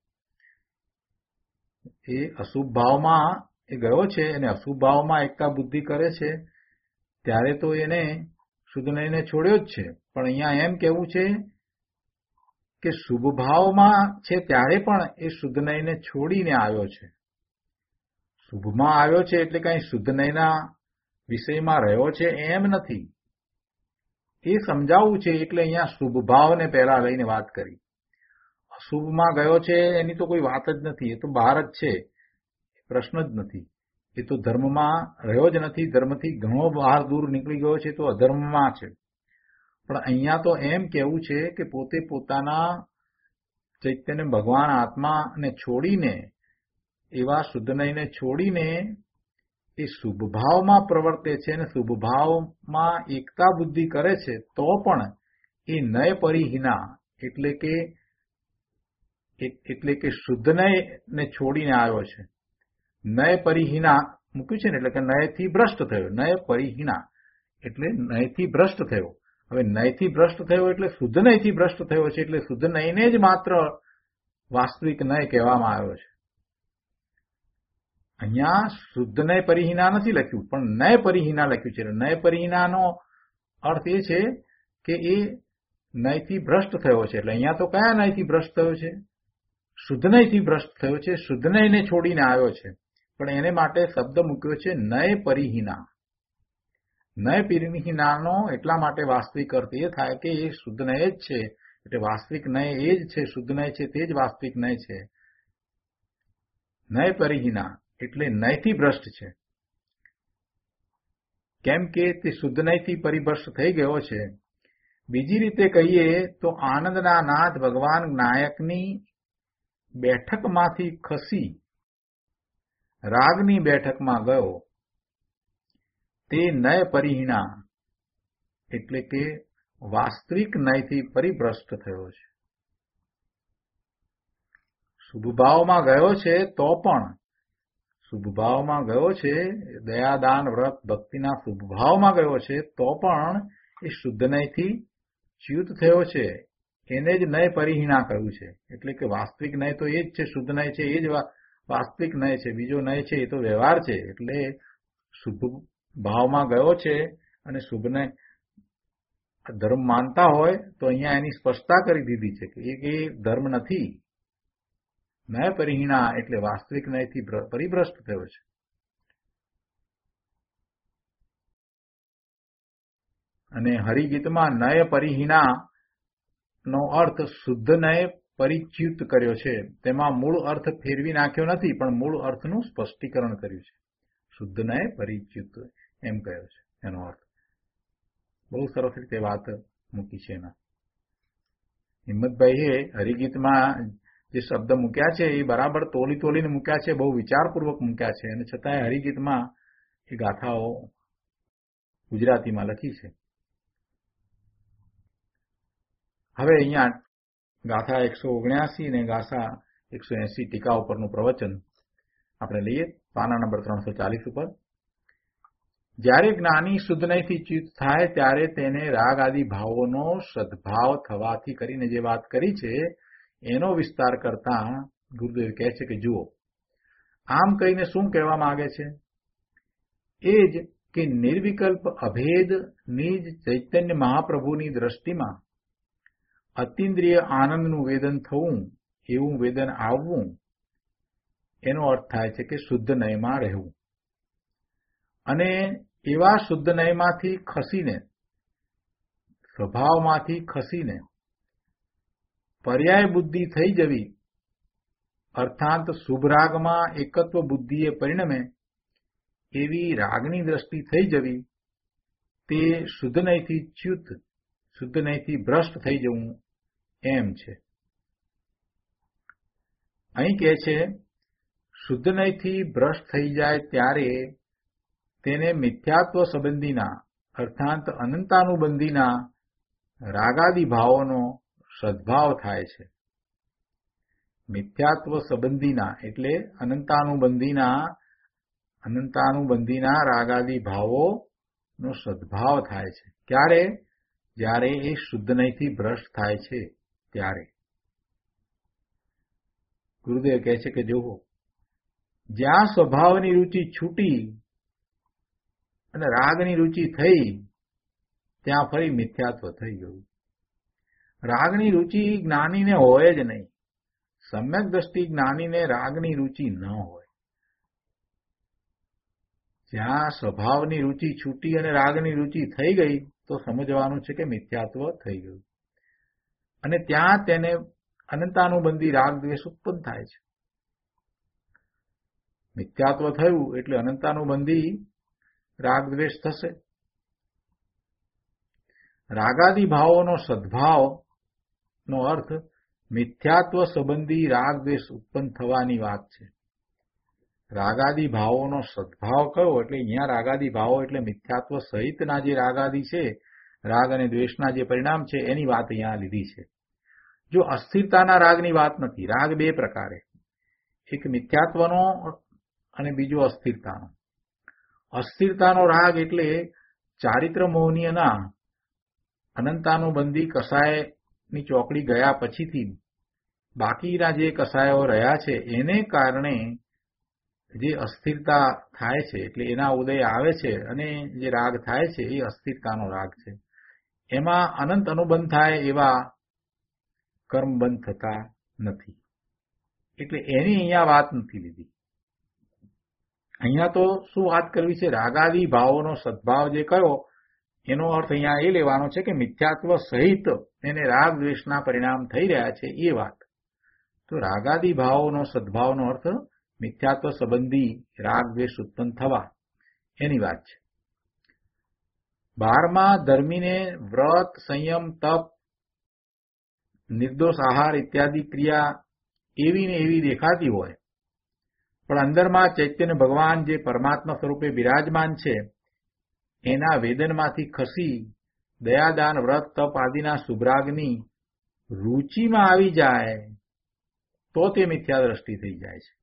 એ અશુભ ભાવમાં એ ગયો છે અને અશુભ ભાવમાં એકતા બુદ્ધિ કરે છે, ત્યારે તો એને શુદ્ધ નયને છોડ્યો જ છે. પણ અહીંયા એમ કહેવું છે કે શુભ ભાવમાં છે ત્યારે પણ એ શુદ્ધ નયને છોડીને આવ્યો છે. શુભમાં આવ્યો છે એટલે કઈ શુદ્ધ નયના વિષયમાં રહ્યો છે એમ નથી. એ સમજાવવું છે એટલે અહીંયા શુભ ભાવને પહેલા લઈને વાત કરી. અશુભમાં ગયો છે એની તો કોઈ વાત જ નથી, એ તો બહાર જ છે. પ્રશ્ન જ નથી. એ તો ધર્મમાં રહ્યો જ નથી, ધર્મથી ઘણો બહાર દૂર નીકળી ગયો છે, તો અધર્મમાં છે. પણ અહીંયા તો એમ કહેવું છે કે પોતે પોતાના ચૈતન્ય ભગવાન આત્માને છોડીને, એવા શુદ્ધનયને છોડીને એ શુભભાવમાં પ્રવર્તે છે અને શુભભાવમાં એકતા બુદ્ધિ કરે છે, તો પણ એ નય પરિહીના એટલે કે શુદ્ધનયને છોડીને આવ્યો છે. નય પરિહીના મૂક્યું છે ને, એટલે કે નયથી ભ્રષ્ટ થયો. નય પરિહીના એટલે નયથી ભ્રષ્ટ થયો. હવે નયથી ભ્રષ્ટ થયો એટલે શુદ્ધ નયથી ભ્રષ્ટ થયો છે, એટલે શુદ્ધ નયને જ માત્ર વાસ્તવિક નય કહેવામાં આવ્યો છે. અહીંયા શુદ્ધ નય પરિહીના નથી લખ્યું, પણ નય પરિહીના લખ્યું છે. નય પરિહીનાનો અર્થ એ છે કે એ નયથી ભ્રષ્ટ થયો છે. એટલે અહીંયા તો કયા નયથી ભ્રષ્ટ થયો છે? શુદ્ધ નયથી ભ્રષ્ટ થયો છે, શુદ્ધ નયને છોડીને આવ્યો છે. પણ એને માટે શબ્દ મૂક્યો છે નય પરિહીના. નય પરિહીનાનો એટલા માટે વાસ્તવિક અર્થ એ થાય કે એ શુદ્ધ નય જ છે, એટલે વાસ્તવિક નય એ જ છે, શુદ્ધ નય છે તે જ વાસ્તવિક નય છે. નય પરિહીના એટલે નયથી ભ્રષ્ટ છે, કેમ કે તે શુદ્ધ નયથી પરિભ્રષ્ટ થઈ ગયો છે. બીજી રીતે કહીએ તો આનંદના નાથ ભગવાન નાયકની બેઠકમાંથી ખસી રાગની બેઠકમાં ગયો, તે નય પરિહીના એટલે કે વાસ્તવિક નયથી પરિભ્રષ્ટ થયો છે. શુભભાવમાં ગયો છે તો પણ, શુભભાવમાં ગયો છે, દયાદાન વ્રત ભક્તિના શુભભાવમાં ગયો છે તો પણ એ શુદ્ધ નયથી ચ્યુત થયો છે. એને જ નય પરિહીના કહ્યું છે. એટલે કે વાસ્તવિક નય તો એ જ છે, શુદ્ધ નય છે એ જ વાસ્તવિક નય છે. બીજો નય છે એ તો વ્યવહાર છે. એટલે શુભ ભાવમાં ગયો છે અને શુભને ધર્મ માનતા હોય તો અહીંયા એની સ્પષ્ટતા કરી દીધી છે કે એ ધર્મ નથી. નય પરિહીના એટલે વાસ્તવિક નયથી પરિભ્રષ્ટ થયો છે. અને હરિગીતમાં નય પરિહીના નો અર્થ શુદ્ધ નય પરિચ્યુત કર્યો છે. તેમાં મૂળ અર્થ ફેરવી નાખ્યો નથી, પણ મૂળ અર્થનું સ્પષ્ટીકરણ કર્યું છે. શુદ્ધ નય પરિચ્યુત એમ કહ્યો છે એનો અર્થ. બહુ સરસ રીતે વાત મૂકી છે એના. હિંમતભાઈએ હરિગીતમાં જે શબ્દ મૂક્યા છે એ બરાબર તોલીને મૂક્યા છે, બહુ વિચારપૂર્વક મૂક્યા છે, અને છતાંય હરિગીતમાં એ ગાથાઓ ગુજરાતીમાં લખી છે. હવે અહીંયા ગાથા 179 અને ગાથા 180 ટીકા ઉપરનું પ્રવચન આપણે લઈએ, પાના નંબર 340 ઉપર. જ્યારે જ્ઞાની શુદ્ધ નયથી ચ્યુત થાય ત્યારે તેને રાગ આદિ ભાવોનો સદભાવ થવાથી કરીને જે વાત કરી છે એનો વિસ્તાર કરતા ગુરુદેવ કહે છે કે જુઓ, આમ કહીને શું કહેવા માંગે છે? એ જ કે નિર્વિકલ્પ અભેદ નિજ ચૈતન્ય મહાપ્રભુની દ્રષ્ટિમાં અતિન્દ્રિય આનંદનું વેદન થવું, એવું વેદન આવવું, એનો અર્થ થાય છે કે શુદ્ધ નયમાં રહેવું. અને એવા શુદ્ધ નયમાંથી ખસીને, સ્વભાવમાંથી ખસીને પર્યાય બુદ્ધિ થઈ જવી, અર્થાત શુભ રાગમાં એકત્વ બુદ્ધિએ પરિણમે એવી રાગની દ્રષ્ટિ થઈ જવી, તે શુદ્ધ નયથી ચ્યુત, શુદ્ધ નયથી ભ્રષ્ટ થઈ જવું એમ છે. અહીં કહે છે શુદ્ધ નયથી ભ્રષ્ટ થઈ જાય ત્યારે તેને મિથ્યાત્વ સંબંધીના અર્થાત અનંતાનુબંધીના રાગાદિ ભાવોનો સદભાવ થાય છે. મિથ્યાત્વ સંબંધીના એટલે અનંતાનુબંધીના રાગાદિ ભાવોનો સદભાવ થાય છે. ક્યારે? જ્યારે એ શુદ્ધ નયથી ભ્રષ્ટ થાય છે ત્યારે. ગુરુદેવ કહે છે કે જુઓ, જ્યાં સ્વભાવની રુચિ છૂટી અને રાગની રુચિ થઈ, ત્યાં ફરી મિથ્યાત્વ થઈ ગયું. રાગની રુચિ જ્ઞાનીને હોય જ નહીં. સમ્યક દ્રષ્ટિ જ્ઞાનીને રાગની રુચિ ન હોય. જ્યાં સ્વભાવની રુચિ છૂટી અને રાગની રુચિ થઈ ગઈ તો સમજવાનું છે કે મિથ્યાત્વ થઈ ગયું. અને ત્યાં તેને અનંતાનુબંધી રાગ દ્વેષ ઉત્પન્ન થાય છે. મિથ્યાત્વ થયું એટલે અનંતાનુબંધી રાગ દ્વેષ થશે. રાગાદી ભાવોનો સદભાવનો અર્થ મિથ્યાત્વ સંબંધી રાગ દ્વેષ ઉત્પન્ન થવાની વાત છે. રાગાદી ભાવોનો સદભાવ કયો એટલે અહીંયા રાગાદી ભાવો એટલે મિથ્યાત્વ સહિતના જે રાગાદી છે, રાગ અને દ્વેષના જે પરિણામ છે એની વાત અહીંયા લીધી છે. જો અસ્થિરતાના રાગની વાત નથી. રાગ બે પ્રકારે, એક મિથ્યાત્વનો અને બીજો અસ્થિરતાનો. અસ્થિરતાનો રાગ એટલે ચારિત્ર મોહનીયના અનંતાનુબંધી કસાયની ચોકડી ગયા પછીથી બાકીના જે કસાયો રહ્યા છે એને કારણે જે અસ્થિરતા થાય છે, એટલે એના ઉદય આવે છે અને જે રાગ થાય છે એ અસ્થિરતાનો રાગ છે. એમાં અનંત અનુબંધ થાય એવા કર્મ બંધ થતા નથી, એટલે એની અહીંયા વાત નથી લીધી. અહીંયા તો શું વાત કરવી છે? રાગાદી ભાવોનો સદભાવ જે કયો એનો અર્થ અહીંયા એ લેવાનો છે કે મિથ્યાત્વ સહિત એને રાગ દ્વેષના પરિણામ થઈ રહ્યા છે એ વાત. તો રાગાદી ભાવોનો સદભાવનો અર્થ મિથ્યાત્વ સંબંધી રાગ દ્વેષ ઉત્પન્ન થવા એની વાત છે. 12મા ધર્મીને વ્રત, સંયમ, તપ, નિર્દોષ આહાર ઇત્યાદિ ક્રિયા એવી ને એવી દેખાતી હોય, પણ અંદરમાં ચૈતન્ય ભગવાન જે પરમાત્મા સ્વરૂપે બિરાજમાન છે એના વેદનમાંથી ખસી દયાદાન, વ્રત, તપ આદિના શુભરાગની રૂચિમાં આવી જાય તો તે મિથ્યા દ્રષ્ટિ થઈ જાય છે.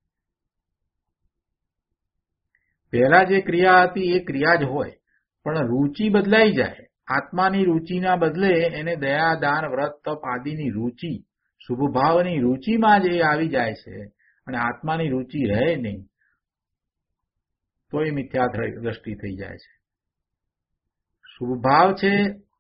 પહેલા જે ક્રિયા હતી એ ક્રિયા જ હોય, પણ રૂચિ બદલાઈ જાય. આત્માની રૂચિના બદલે એને દયા, દાન, વ્રત, તપ આદિની રૂચિ, શુભભાવની રૂચિમાં જ એ આવી જાય છે અને આત્માની રૂચિ રહે નહીં તો એ મિથ્યા દ્રષ્ટિ થઈ જાય છે. શુભભાવ છે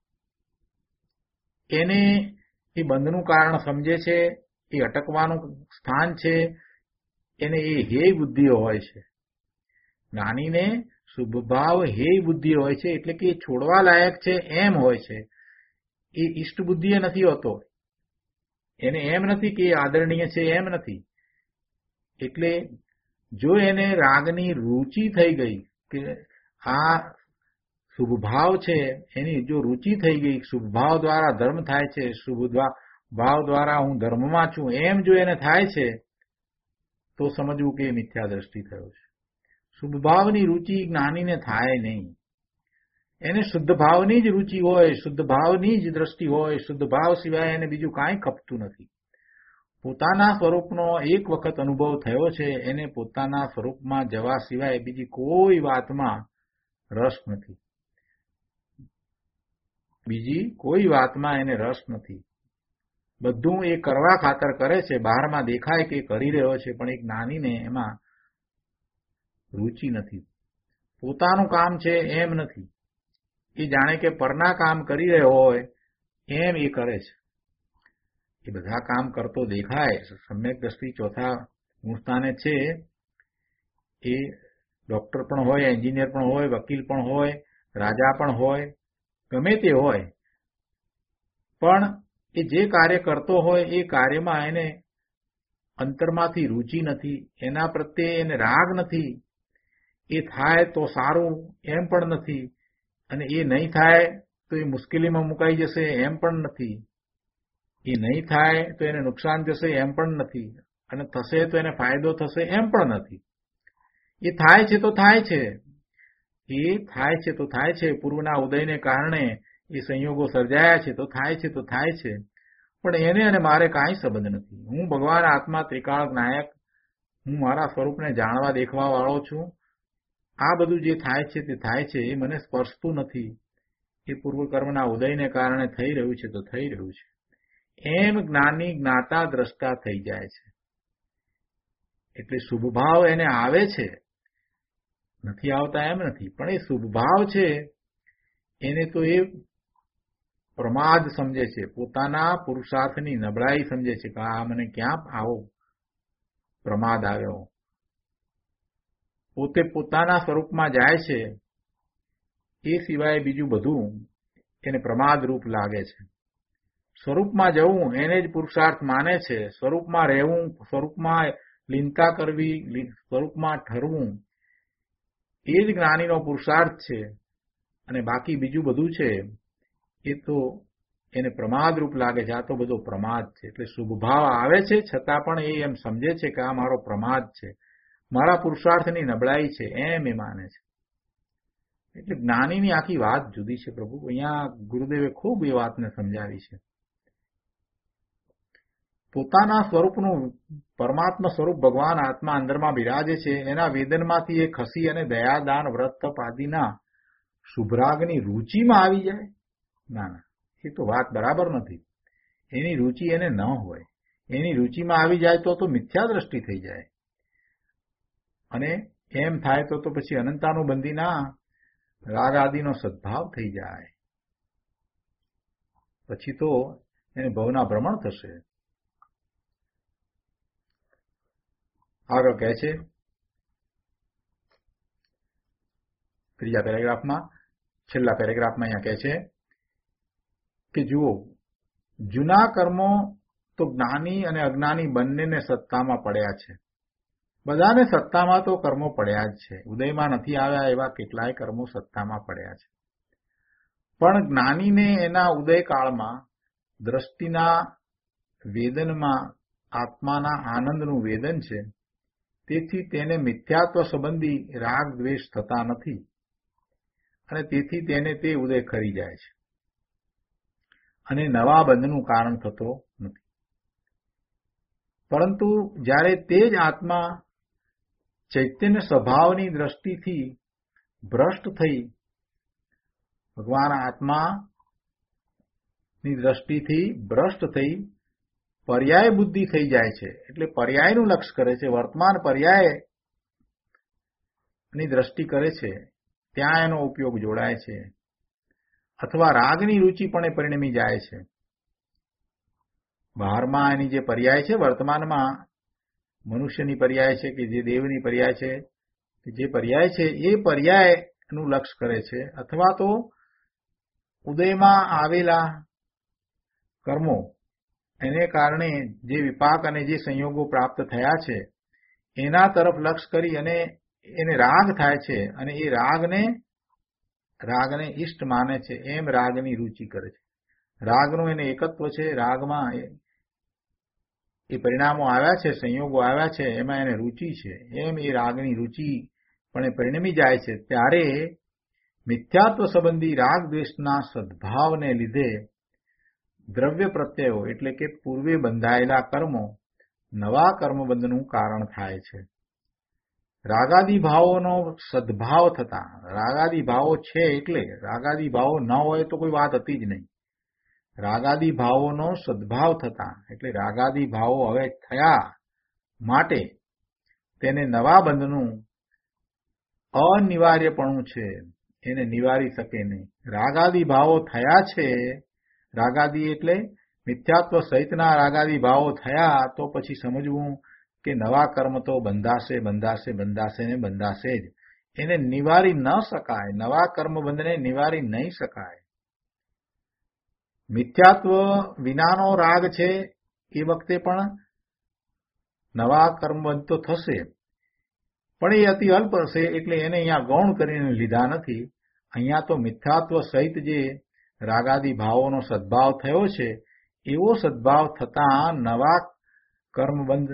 એને એ બંધનું કારણ સમજે છે, એ અટકવાનું સ્થાન છે, એને એ હેય બુદ્ધિઓ હોય છે. જ્ઞાનીને શુભભાવ હેય બુદ્ધિ હોય છે, એટલે કે એ છોડવા લાયક છે એમ હોય છે. એ ઈષ્ટ બુદ્ધિ નથી હોતો, એને એમ નથી કે એ આદરણીય છે એમ નથી. એટલે જો એને રાગની રૂચિ થઈ ગઈ કે આ શુભભાવ છે એની જો રૂચિ થઈ ગઈ, શુભભાવ દ્વારા ધર્મ થાય છે, શુભભાવ દ્વારા હું ધર્મમાં છું એમ જો એને થાય છે તો સમજવું કે મિથ્યા દ્રષ્ટિ થયો છે. શુભભાવની રૂચિ જ્ઞાનીને થાય નહીં. એને શુદ્ધ ભાવની જ રૂચિ હોય, શુદ્ધ ભાવની જ દ્રષ્ટિ હોય, શુદ્ધ ભાવ સિવાય એને બીજું કાંઈ ખપતું નથી. પોતાના સ્વરૂપનો એક વખત અનુભવ થયો છે, એને પોતાના સ્વરૂપમાં જવા સિવાય બીજી કોઈ વાતમાં રસ નથી. બીજી કોઈ વાતમાં એને રસ નથી. બધું એ કરવા ખાતર કરે છે, બહારમાં દેખાય કે કરી રહ્યો છે, પણ એક જ્ઞાનીને એમાં રૂચિ નથી. પોતાનું કામ છે એમ નથી, એ જાણે કે પરના કામ કરી રહ્યો હોય એમ એ કરે છે. એ બધા કામ કરતો દેખાય. સમ્યક દ્રષ્ટિ ચોથા ગુણસ્થાને છે. એ ડોક્ટર પણ હોય, એન્જિનિયર પણ હોય, વકીલ પણ હોય, રાજા પણ હોય, ગમે તે હોય, પણ એ જે કાર્ય કરતો હોય એ કાર્યમાં એને અંતરમાંથી રૂચિ નથી, એના પ્રત્યે એને રાગ નથી. એ થાય તો સારું એમ પણ નથી, અને એ નહીં થાય તો એ મુશ્કેલીમાં મુકાઈ જશે એમ પણ નથી. એ નહીં થાય તો એને નુકસાન જશે એમ પણ નથી, અને થશે તો એને ફાયદો થશે એમ પણ નથી. એ થાય છે તો થાય છે, એ થાય છે તો થાય છે. પૂર્વના ઉદયને કારણે એ સંયોગો સર્જાયા છે તો થાય છે તો થાય છે, પણ એને અને મારે કાંઈ સંબંધ નથી. હું ભગવાન આત્મા ત્રિકાળ નાયક, હું મારા સ્વરૂપને જાણવા દેખવા વાળો છું. આ બધું જે થાય છે તે થાય છે, એ મને સ્પર્શતું નથી. એ પૂર્વકર્મના ઉદયને કારણે થઈ રહ્યું છે તો થઈ રહ્યું છે. એમ જ્ઞાની જ્ઞાતા દ્રષ્ટા થઈ જાય છે. એટલે શુભભાવ એને આવે છે, નથી આવતા એમ નથી, પણ એ શુભભાવ છે એને તો એ પ્રમાદ સમજે છે, પોતાના પુરુષાર્થની નબળાઈ સમજે છે કે આ મને ક્યાં આવો પ્રમાદ આવ્યો. પોતે પોતાના સ્વરૂપમાં જાય છે એ સિવાય બીજું બધું એને પ્રમાદરૂપ લાગે છે. સ્વરૂપમાં જવું એને જ પુરુષાર્થ માને છે. સ્વરૂપમાં રહેવું, સ્વરૂપમાં લીનતા કરવી, સ્વરૂપમાં ઠરવું, એ જ જ્ઞાનીનો પુરુષાર્થ છે. અને બાકી બીજું બધું છે એ તો એને પ્રમાદરૂપ લાગે છે. આ તો બધો પ્રમાદ છે. એટલે શુભ ભાવ આવે છે છતાં પણ એ એમ સમજે છે કે આ મારો પ્રમાદ છે, મારા પુરુષાર્થની નબળાઈ છે, એમ એ માને છે. એટલે જ્ઞાનીની આખી વાત જુદી છે. પ્રભુ અહીંયા ગુરુદેવે ખૂબ એ વાતને સમજાવી છે. પોતાના સ્વરૂપનું પરમાત્મા સ્વરૂપ ભગવાન આત્મા અંદરમાં બિરાજે છે, એના વેદનમાંથી એ ખસી અને દયાદાન વ્રત તપ આદિના શુભરાગની રુચિમાં આવી જાય? ના ના, એ તો વાત બરાબર નથી. એની રુચિ એને ન હોય. એની રુચિમાં આવી જાય તો મિથ્યા દ્રષ્ટિ થઈ જાય. અને એમ થાય તો પછી અનંતાનુબંધીના રાગ આદિનો સદભાવ થઈ જાય. પછી તો એને ભવના ભ્રમણ થશે. આગળ કહે છે ત્રીજા પેરેગ્રાફમાં, છેલ્લા પેરેગ્રાફમાં અહીંયા કહે છે કે જુઓ, જૂના કર્મો તો જ્ઞાની અને અજ્ઞાની બંનેને સત્તામાં પડ્યા છે. બધાને સત્તામાં તો કર્મો પડ્યા જ છે. ઉદયમાં નથી આવ્યા એવા કેટલાય કર્મો સત્તામાં પડ્યા છે. પણ જ્ઞાનીને એના ઉદયકાળમાં દ્રષ્ટિના વેદનમાં આત્માના આનંદનું વેદન છે. તેથી તેને મિથ્યાત્વ સંબંધી રાગ દ્વેષ થતા નથી અને તેથી તેને તે ઉદય ખરી જાય છે અને નવા બંધનું કારણ થતો નથી. પરંતુ જ્યારે તે જ આત્મા ચૈતન્ય સ્વભાવની દ્રષ્ટિથી ભ્રષ્ટ થઈ, ભગવાન આત્માની દ્રષ્ટિથી ભ્રષ્ટ થઈ પર્યાય બુદ્ધિ થઈ જાય છે, એટલે પર્યાયનું લક્ષ કરે છે, વર્તમાન પર્યાયની દ્રષ્ટિ કરે છે, ત્યાં એનો ઉપયોગ જોડાય છે. અથવા રાગની રુચિ પણ એ પરિણમી જાય છે. બહારમાં એની જે પર્યાય છે, વર્તમાનમાં મનુષ્યની પર્યાય છે કે જે દેવની પર્યાય છે, કે જે પર્યાય છે એ પર્યાયનું લક્ષ કરે છે. અથવા તો ઉદયમાં આવેલા કર્મો એને કારણે જે વિપાક અને જે સંયોગો પ્રાપ્ત થયા છે એના તરફ લક્ષ કરી અને એને રાગ થાય છે અને એ રાગને ઇષ્ટ માને છે, એમ રાગની રુચિ કરે છે. રાગનું એને એકત્વ છે. રાગમાં એ પરિણામો આવ્યા છે, સંયોગો આવ્યા છે, એમાં એને રુચિ છે, એમ એ રાગની રુચિ પણ એ પરિણમી જાય છે. ત્યારે મિથ્યાત્વ સંબંધી રાગ દ્વેષના સદભાવને લીધે દ્રવ્ય પ્રત્યયો એટલે કે પૂર્વે બંધાયેલા કર્મો નવા કર્મબંધનું કારણ થાય છે. રાગાદી ભાવોનો સદભાવ થતા, રાગાદી ભાવો છે એટલે, રાગાદી ભાવો ન હોય તો કોઈ વાત હતી જ નહીં. રાગાદી ભાવોનો સદભાવ થતા એટલે રાગાદી ભાવો હવે થયા માટે તેને નવા બંધનું અનિવાર્યપણું છે, એને નિવારી શકે નહીં. રાગાદી ભાવો થયા છે, રાગાદી એટલે મિથ્યાત્વ સહિતના રાગાદી ભાવો થયા તો પછી સમજવું કે નવા કર્મ તો બંધાશે બંધાશે બંધાશે ને બંધાશે જ. એને નિવારી ન શકાય. નવા કર્મબંધને નિવારી નહીં શકાય. મિથ્યાત્વ વિનાનો રાગ છે એ વખતે પણ નવા કર્મબંધ તો થશે, પણ એ અતિ અલ્પ હશે એટલે એને અહીંયા ગૌણ કરીને લીધા નથી. અહીંયા તો મિથ્યાત્વ સહિત જે રાગાદી ભાવોનો સદભાવ થયો છે એવો સદભાવ થતા નવા કર્મબંધ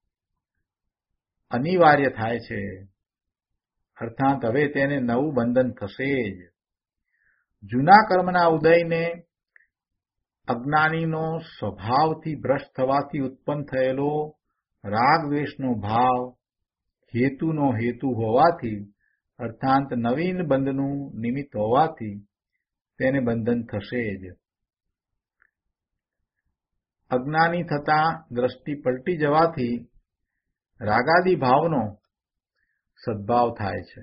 અનિવાર્ય થાય છે. અર્થાત હવે તેને નવું બંધન થશે જ. જૂના કર્મના ઉદયને અજ્ઞાનીનો સ્વભાવથી ભ્રષ્ટ થવાથી ઉત્પન્ન થયેલો રાગ દ્વેષનો ભાવ હેતુનો હેતુ હોવાથી, અર્થાત નવીન બંધનું નિમિત્ત હોવાથી તેને બંધન થશે જ. અજ્ઞાની થતા દ્રષ્ટિ પલટી જવાથી રાગાદી ભાવનો સદભાવ થાય છે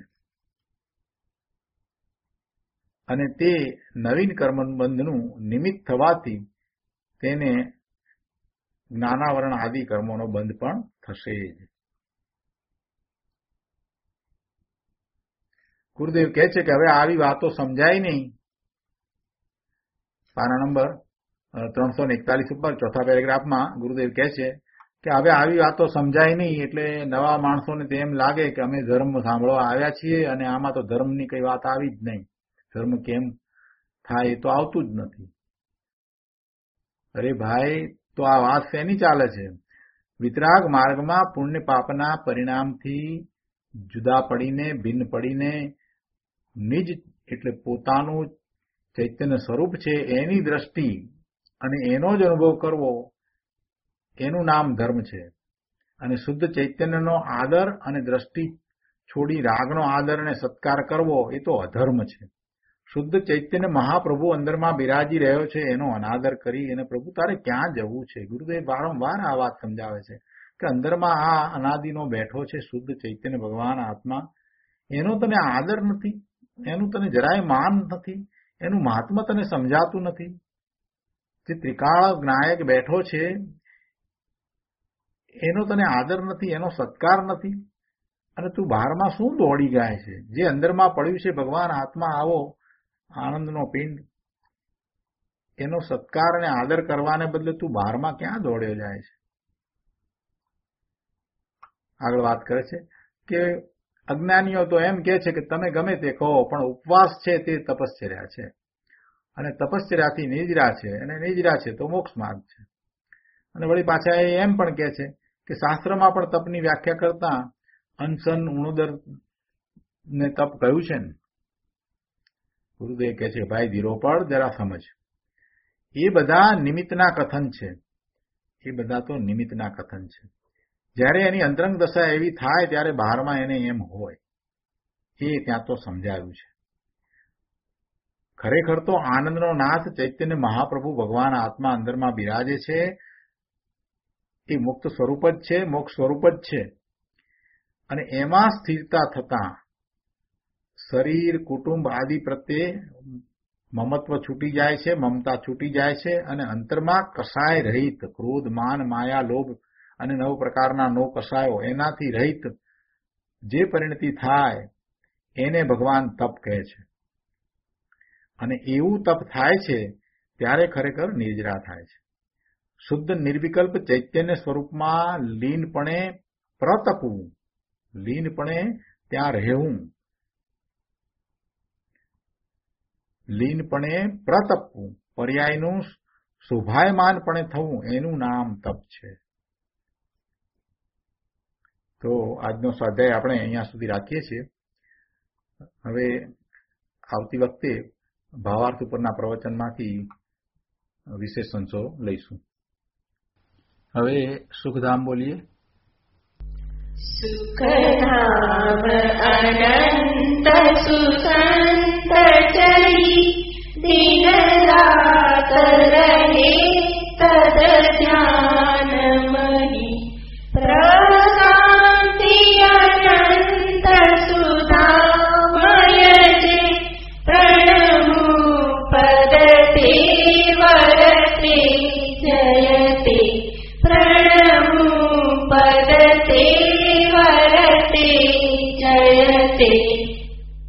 અને તે નવીન કર્મબંધનું નિમિત્ત થવાથી તેને જ્ઞાનાવરણ આદિ કર્મોનો બંધ પણ થશે જ. ગુરુદેવ કહે છે કે હવે આવી વાતો સમજાય નહીં. પાના નંબર 341 ઉપર ચોથા પેરેગ્રાફમાં ગુરુદેવ કહે છે કે હવે આવી વાતો સમજાય નહીં, એટલે નવા માણસોને તેમ લાગે કે અમે ધર્મ સાંભળવા આવ્યા છીએ અને આમાં તો ધર્મની કઈ વાત આવી જ નહીં, ધર્મ કેમ થાય એ તો આવતું જ નથી. અરે ભાઈ, તો આ વાત શેની ચાલે છે? વિતરાગ માર્ગમાં પુણ્ય પાપના પરિણામથી જુદા પડીને, ભિન્ન પડીને નિજ એટલે પોતાનું ચૈતન્ય સ્વરૂપ છે એની દ્રષ્ટિ અને એનો જ અનુભવ કરવો, એનું નામ ધર્મ છે. અને શુદ્ધ ચૈતન્યનો આદર અને દ્રષ્ટિ છોડી રાગનો આદર અને સત્કાર કરવો એ તો અધર્મ છે. શુદ્ધ ચૈતન્ય મહાપ્રભુ અંદરમાં બિરાજી રહ્યો છે એનો અનાદર કરી અને પ્રભુ તારે ક્યાં જવું છે? ગુરુદેવ વારંવાર આ વાત સમજાવે છે કે અંદરમાં આ અનાદિનો બેઠો છે શુદ્ધ ચૈતન્ય ભગવાન આત્મા, એનો તને આદર નથી, એનું તને જરાય માન નથી, એનું મહાત્મા તને સમજાતું નથી. જે ત્રિકાળ જ્ઞાયક બેઠો છે એનો તને આદર નથી, એનો સત્કાર નથી, અને તું બહારમાં શું દોડી જાય છે? જે અંદરમાં પડ્યું છે ભગવાન આત્મા આવો આનંદનો પિંડ, એનો સત્કાર અને આદર કરવાને બદલે તું બહારમાં ક્યાં દોડ્યો જાય છે? આગળ વાત કરે છે કે અજ્ઞાનીઓ તો એમ કે છે કે તમે ગમે તે કહો પણ ઉપવાસ છે તે તપશ્ચર્યા છે, અને તપશ્ચર્યાથી નિજરા છે, અને નિજરા છે તો મોક્ષ માર્ગ છે. અને વળી પાછા એમ પણ કહે છે કે શાસ્ત્રમાં પણ તપની વ્યાખ્યા કરતા અનશન ઉણોદર ને તપ કહ્યું છે ને. ગુરુદેવ કહે છે ભાઈ ધીરો પડ, જરા સમજ. એ બધા નિમિત્તના કથન છે, એ બધા તો નિમિત્તના કથન છે. જ્યારે એની અંતરંગ દશા એવી થાય ત્યારે બહારમાં એને એમ હોય, એ ત્યાં તો સમજાવ્યું છે. ખરેખર તો આનંદનો નાથ ચૈતન્ય મહાપ્રભુ ભગવાન આત્મા અંદરમાં બિરાજે છે, એ મુક્ત સ્વરૂપ જ છે, મોક્ષ સ્વરૂપ જ છે. અને એમાં સ્થિરતા થતા શરીર કુટુંબ આદિ પ્રત્યે મમત્વ છૂટી જાય છે, મમતા છૂટી જાય છે, અને અંતરમાં કસાય રહિત ક્રોધ માન માયા લોભ અને 9 પ્રકારના નો કસાયો એનાથી રહિત જે પરિણતિ થાય એને ભગવાન તપ કહે છે. અને એવું તપ થાય છે ત્યારે ખરેખર નિર્જરા થાય છે. શુદ્ધ નિર્વિકલ્પ ચૈતન્ય સ્વરૂપમાં લીનપણે પ્રતપવું, લીનપણે ત્યાં રહેવું, લીનપણે પ્રતપવું, પર્યાયનું શોભાયમાનપણે થવું, એનું નામ તપ છે. તો આજનો સ્વાધ્યાય આપણે અહીંયા સુધી રાખીએ છીએ. હવે આવતી વખતે ભાવાર્થ ઉપરના પ્રવચનમાંથી વિશેષ અંશો લઈશું. હવે સુખધામ બોલીએ. સુખધામ અનંત સુસંત ચરી દિન રાત રહે તદ ધ્યાન મહી પ્રશાંતિ અનંત સુધામય જે પ્રણમુ પદતે વરતે જયતે પ્રણમુ પદતે વરતે જયતે.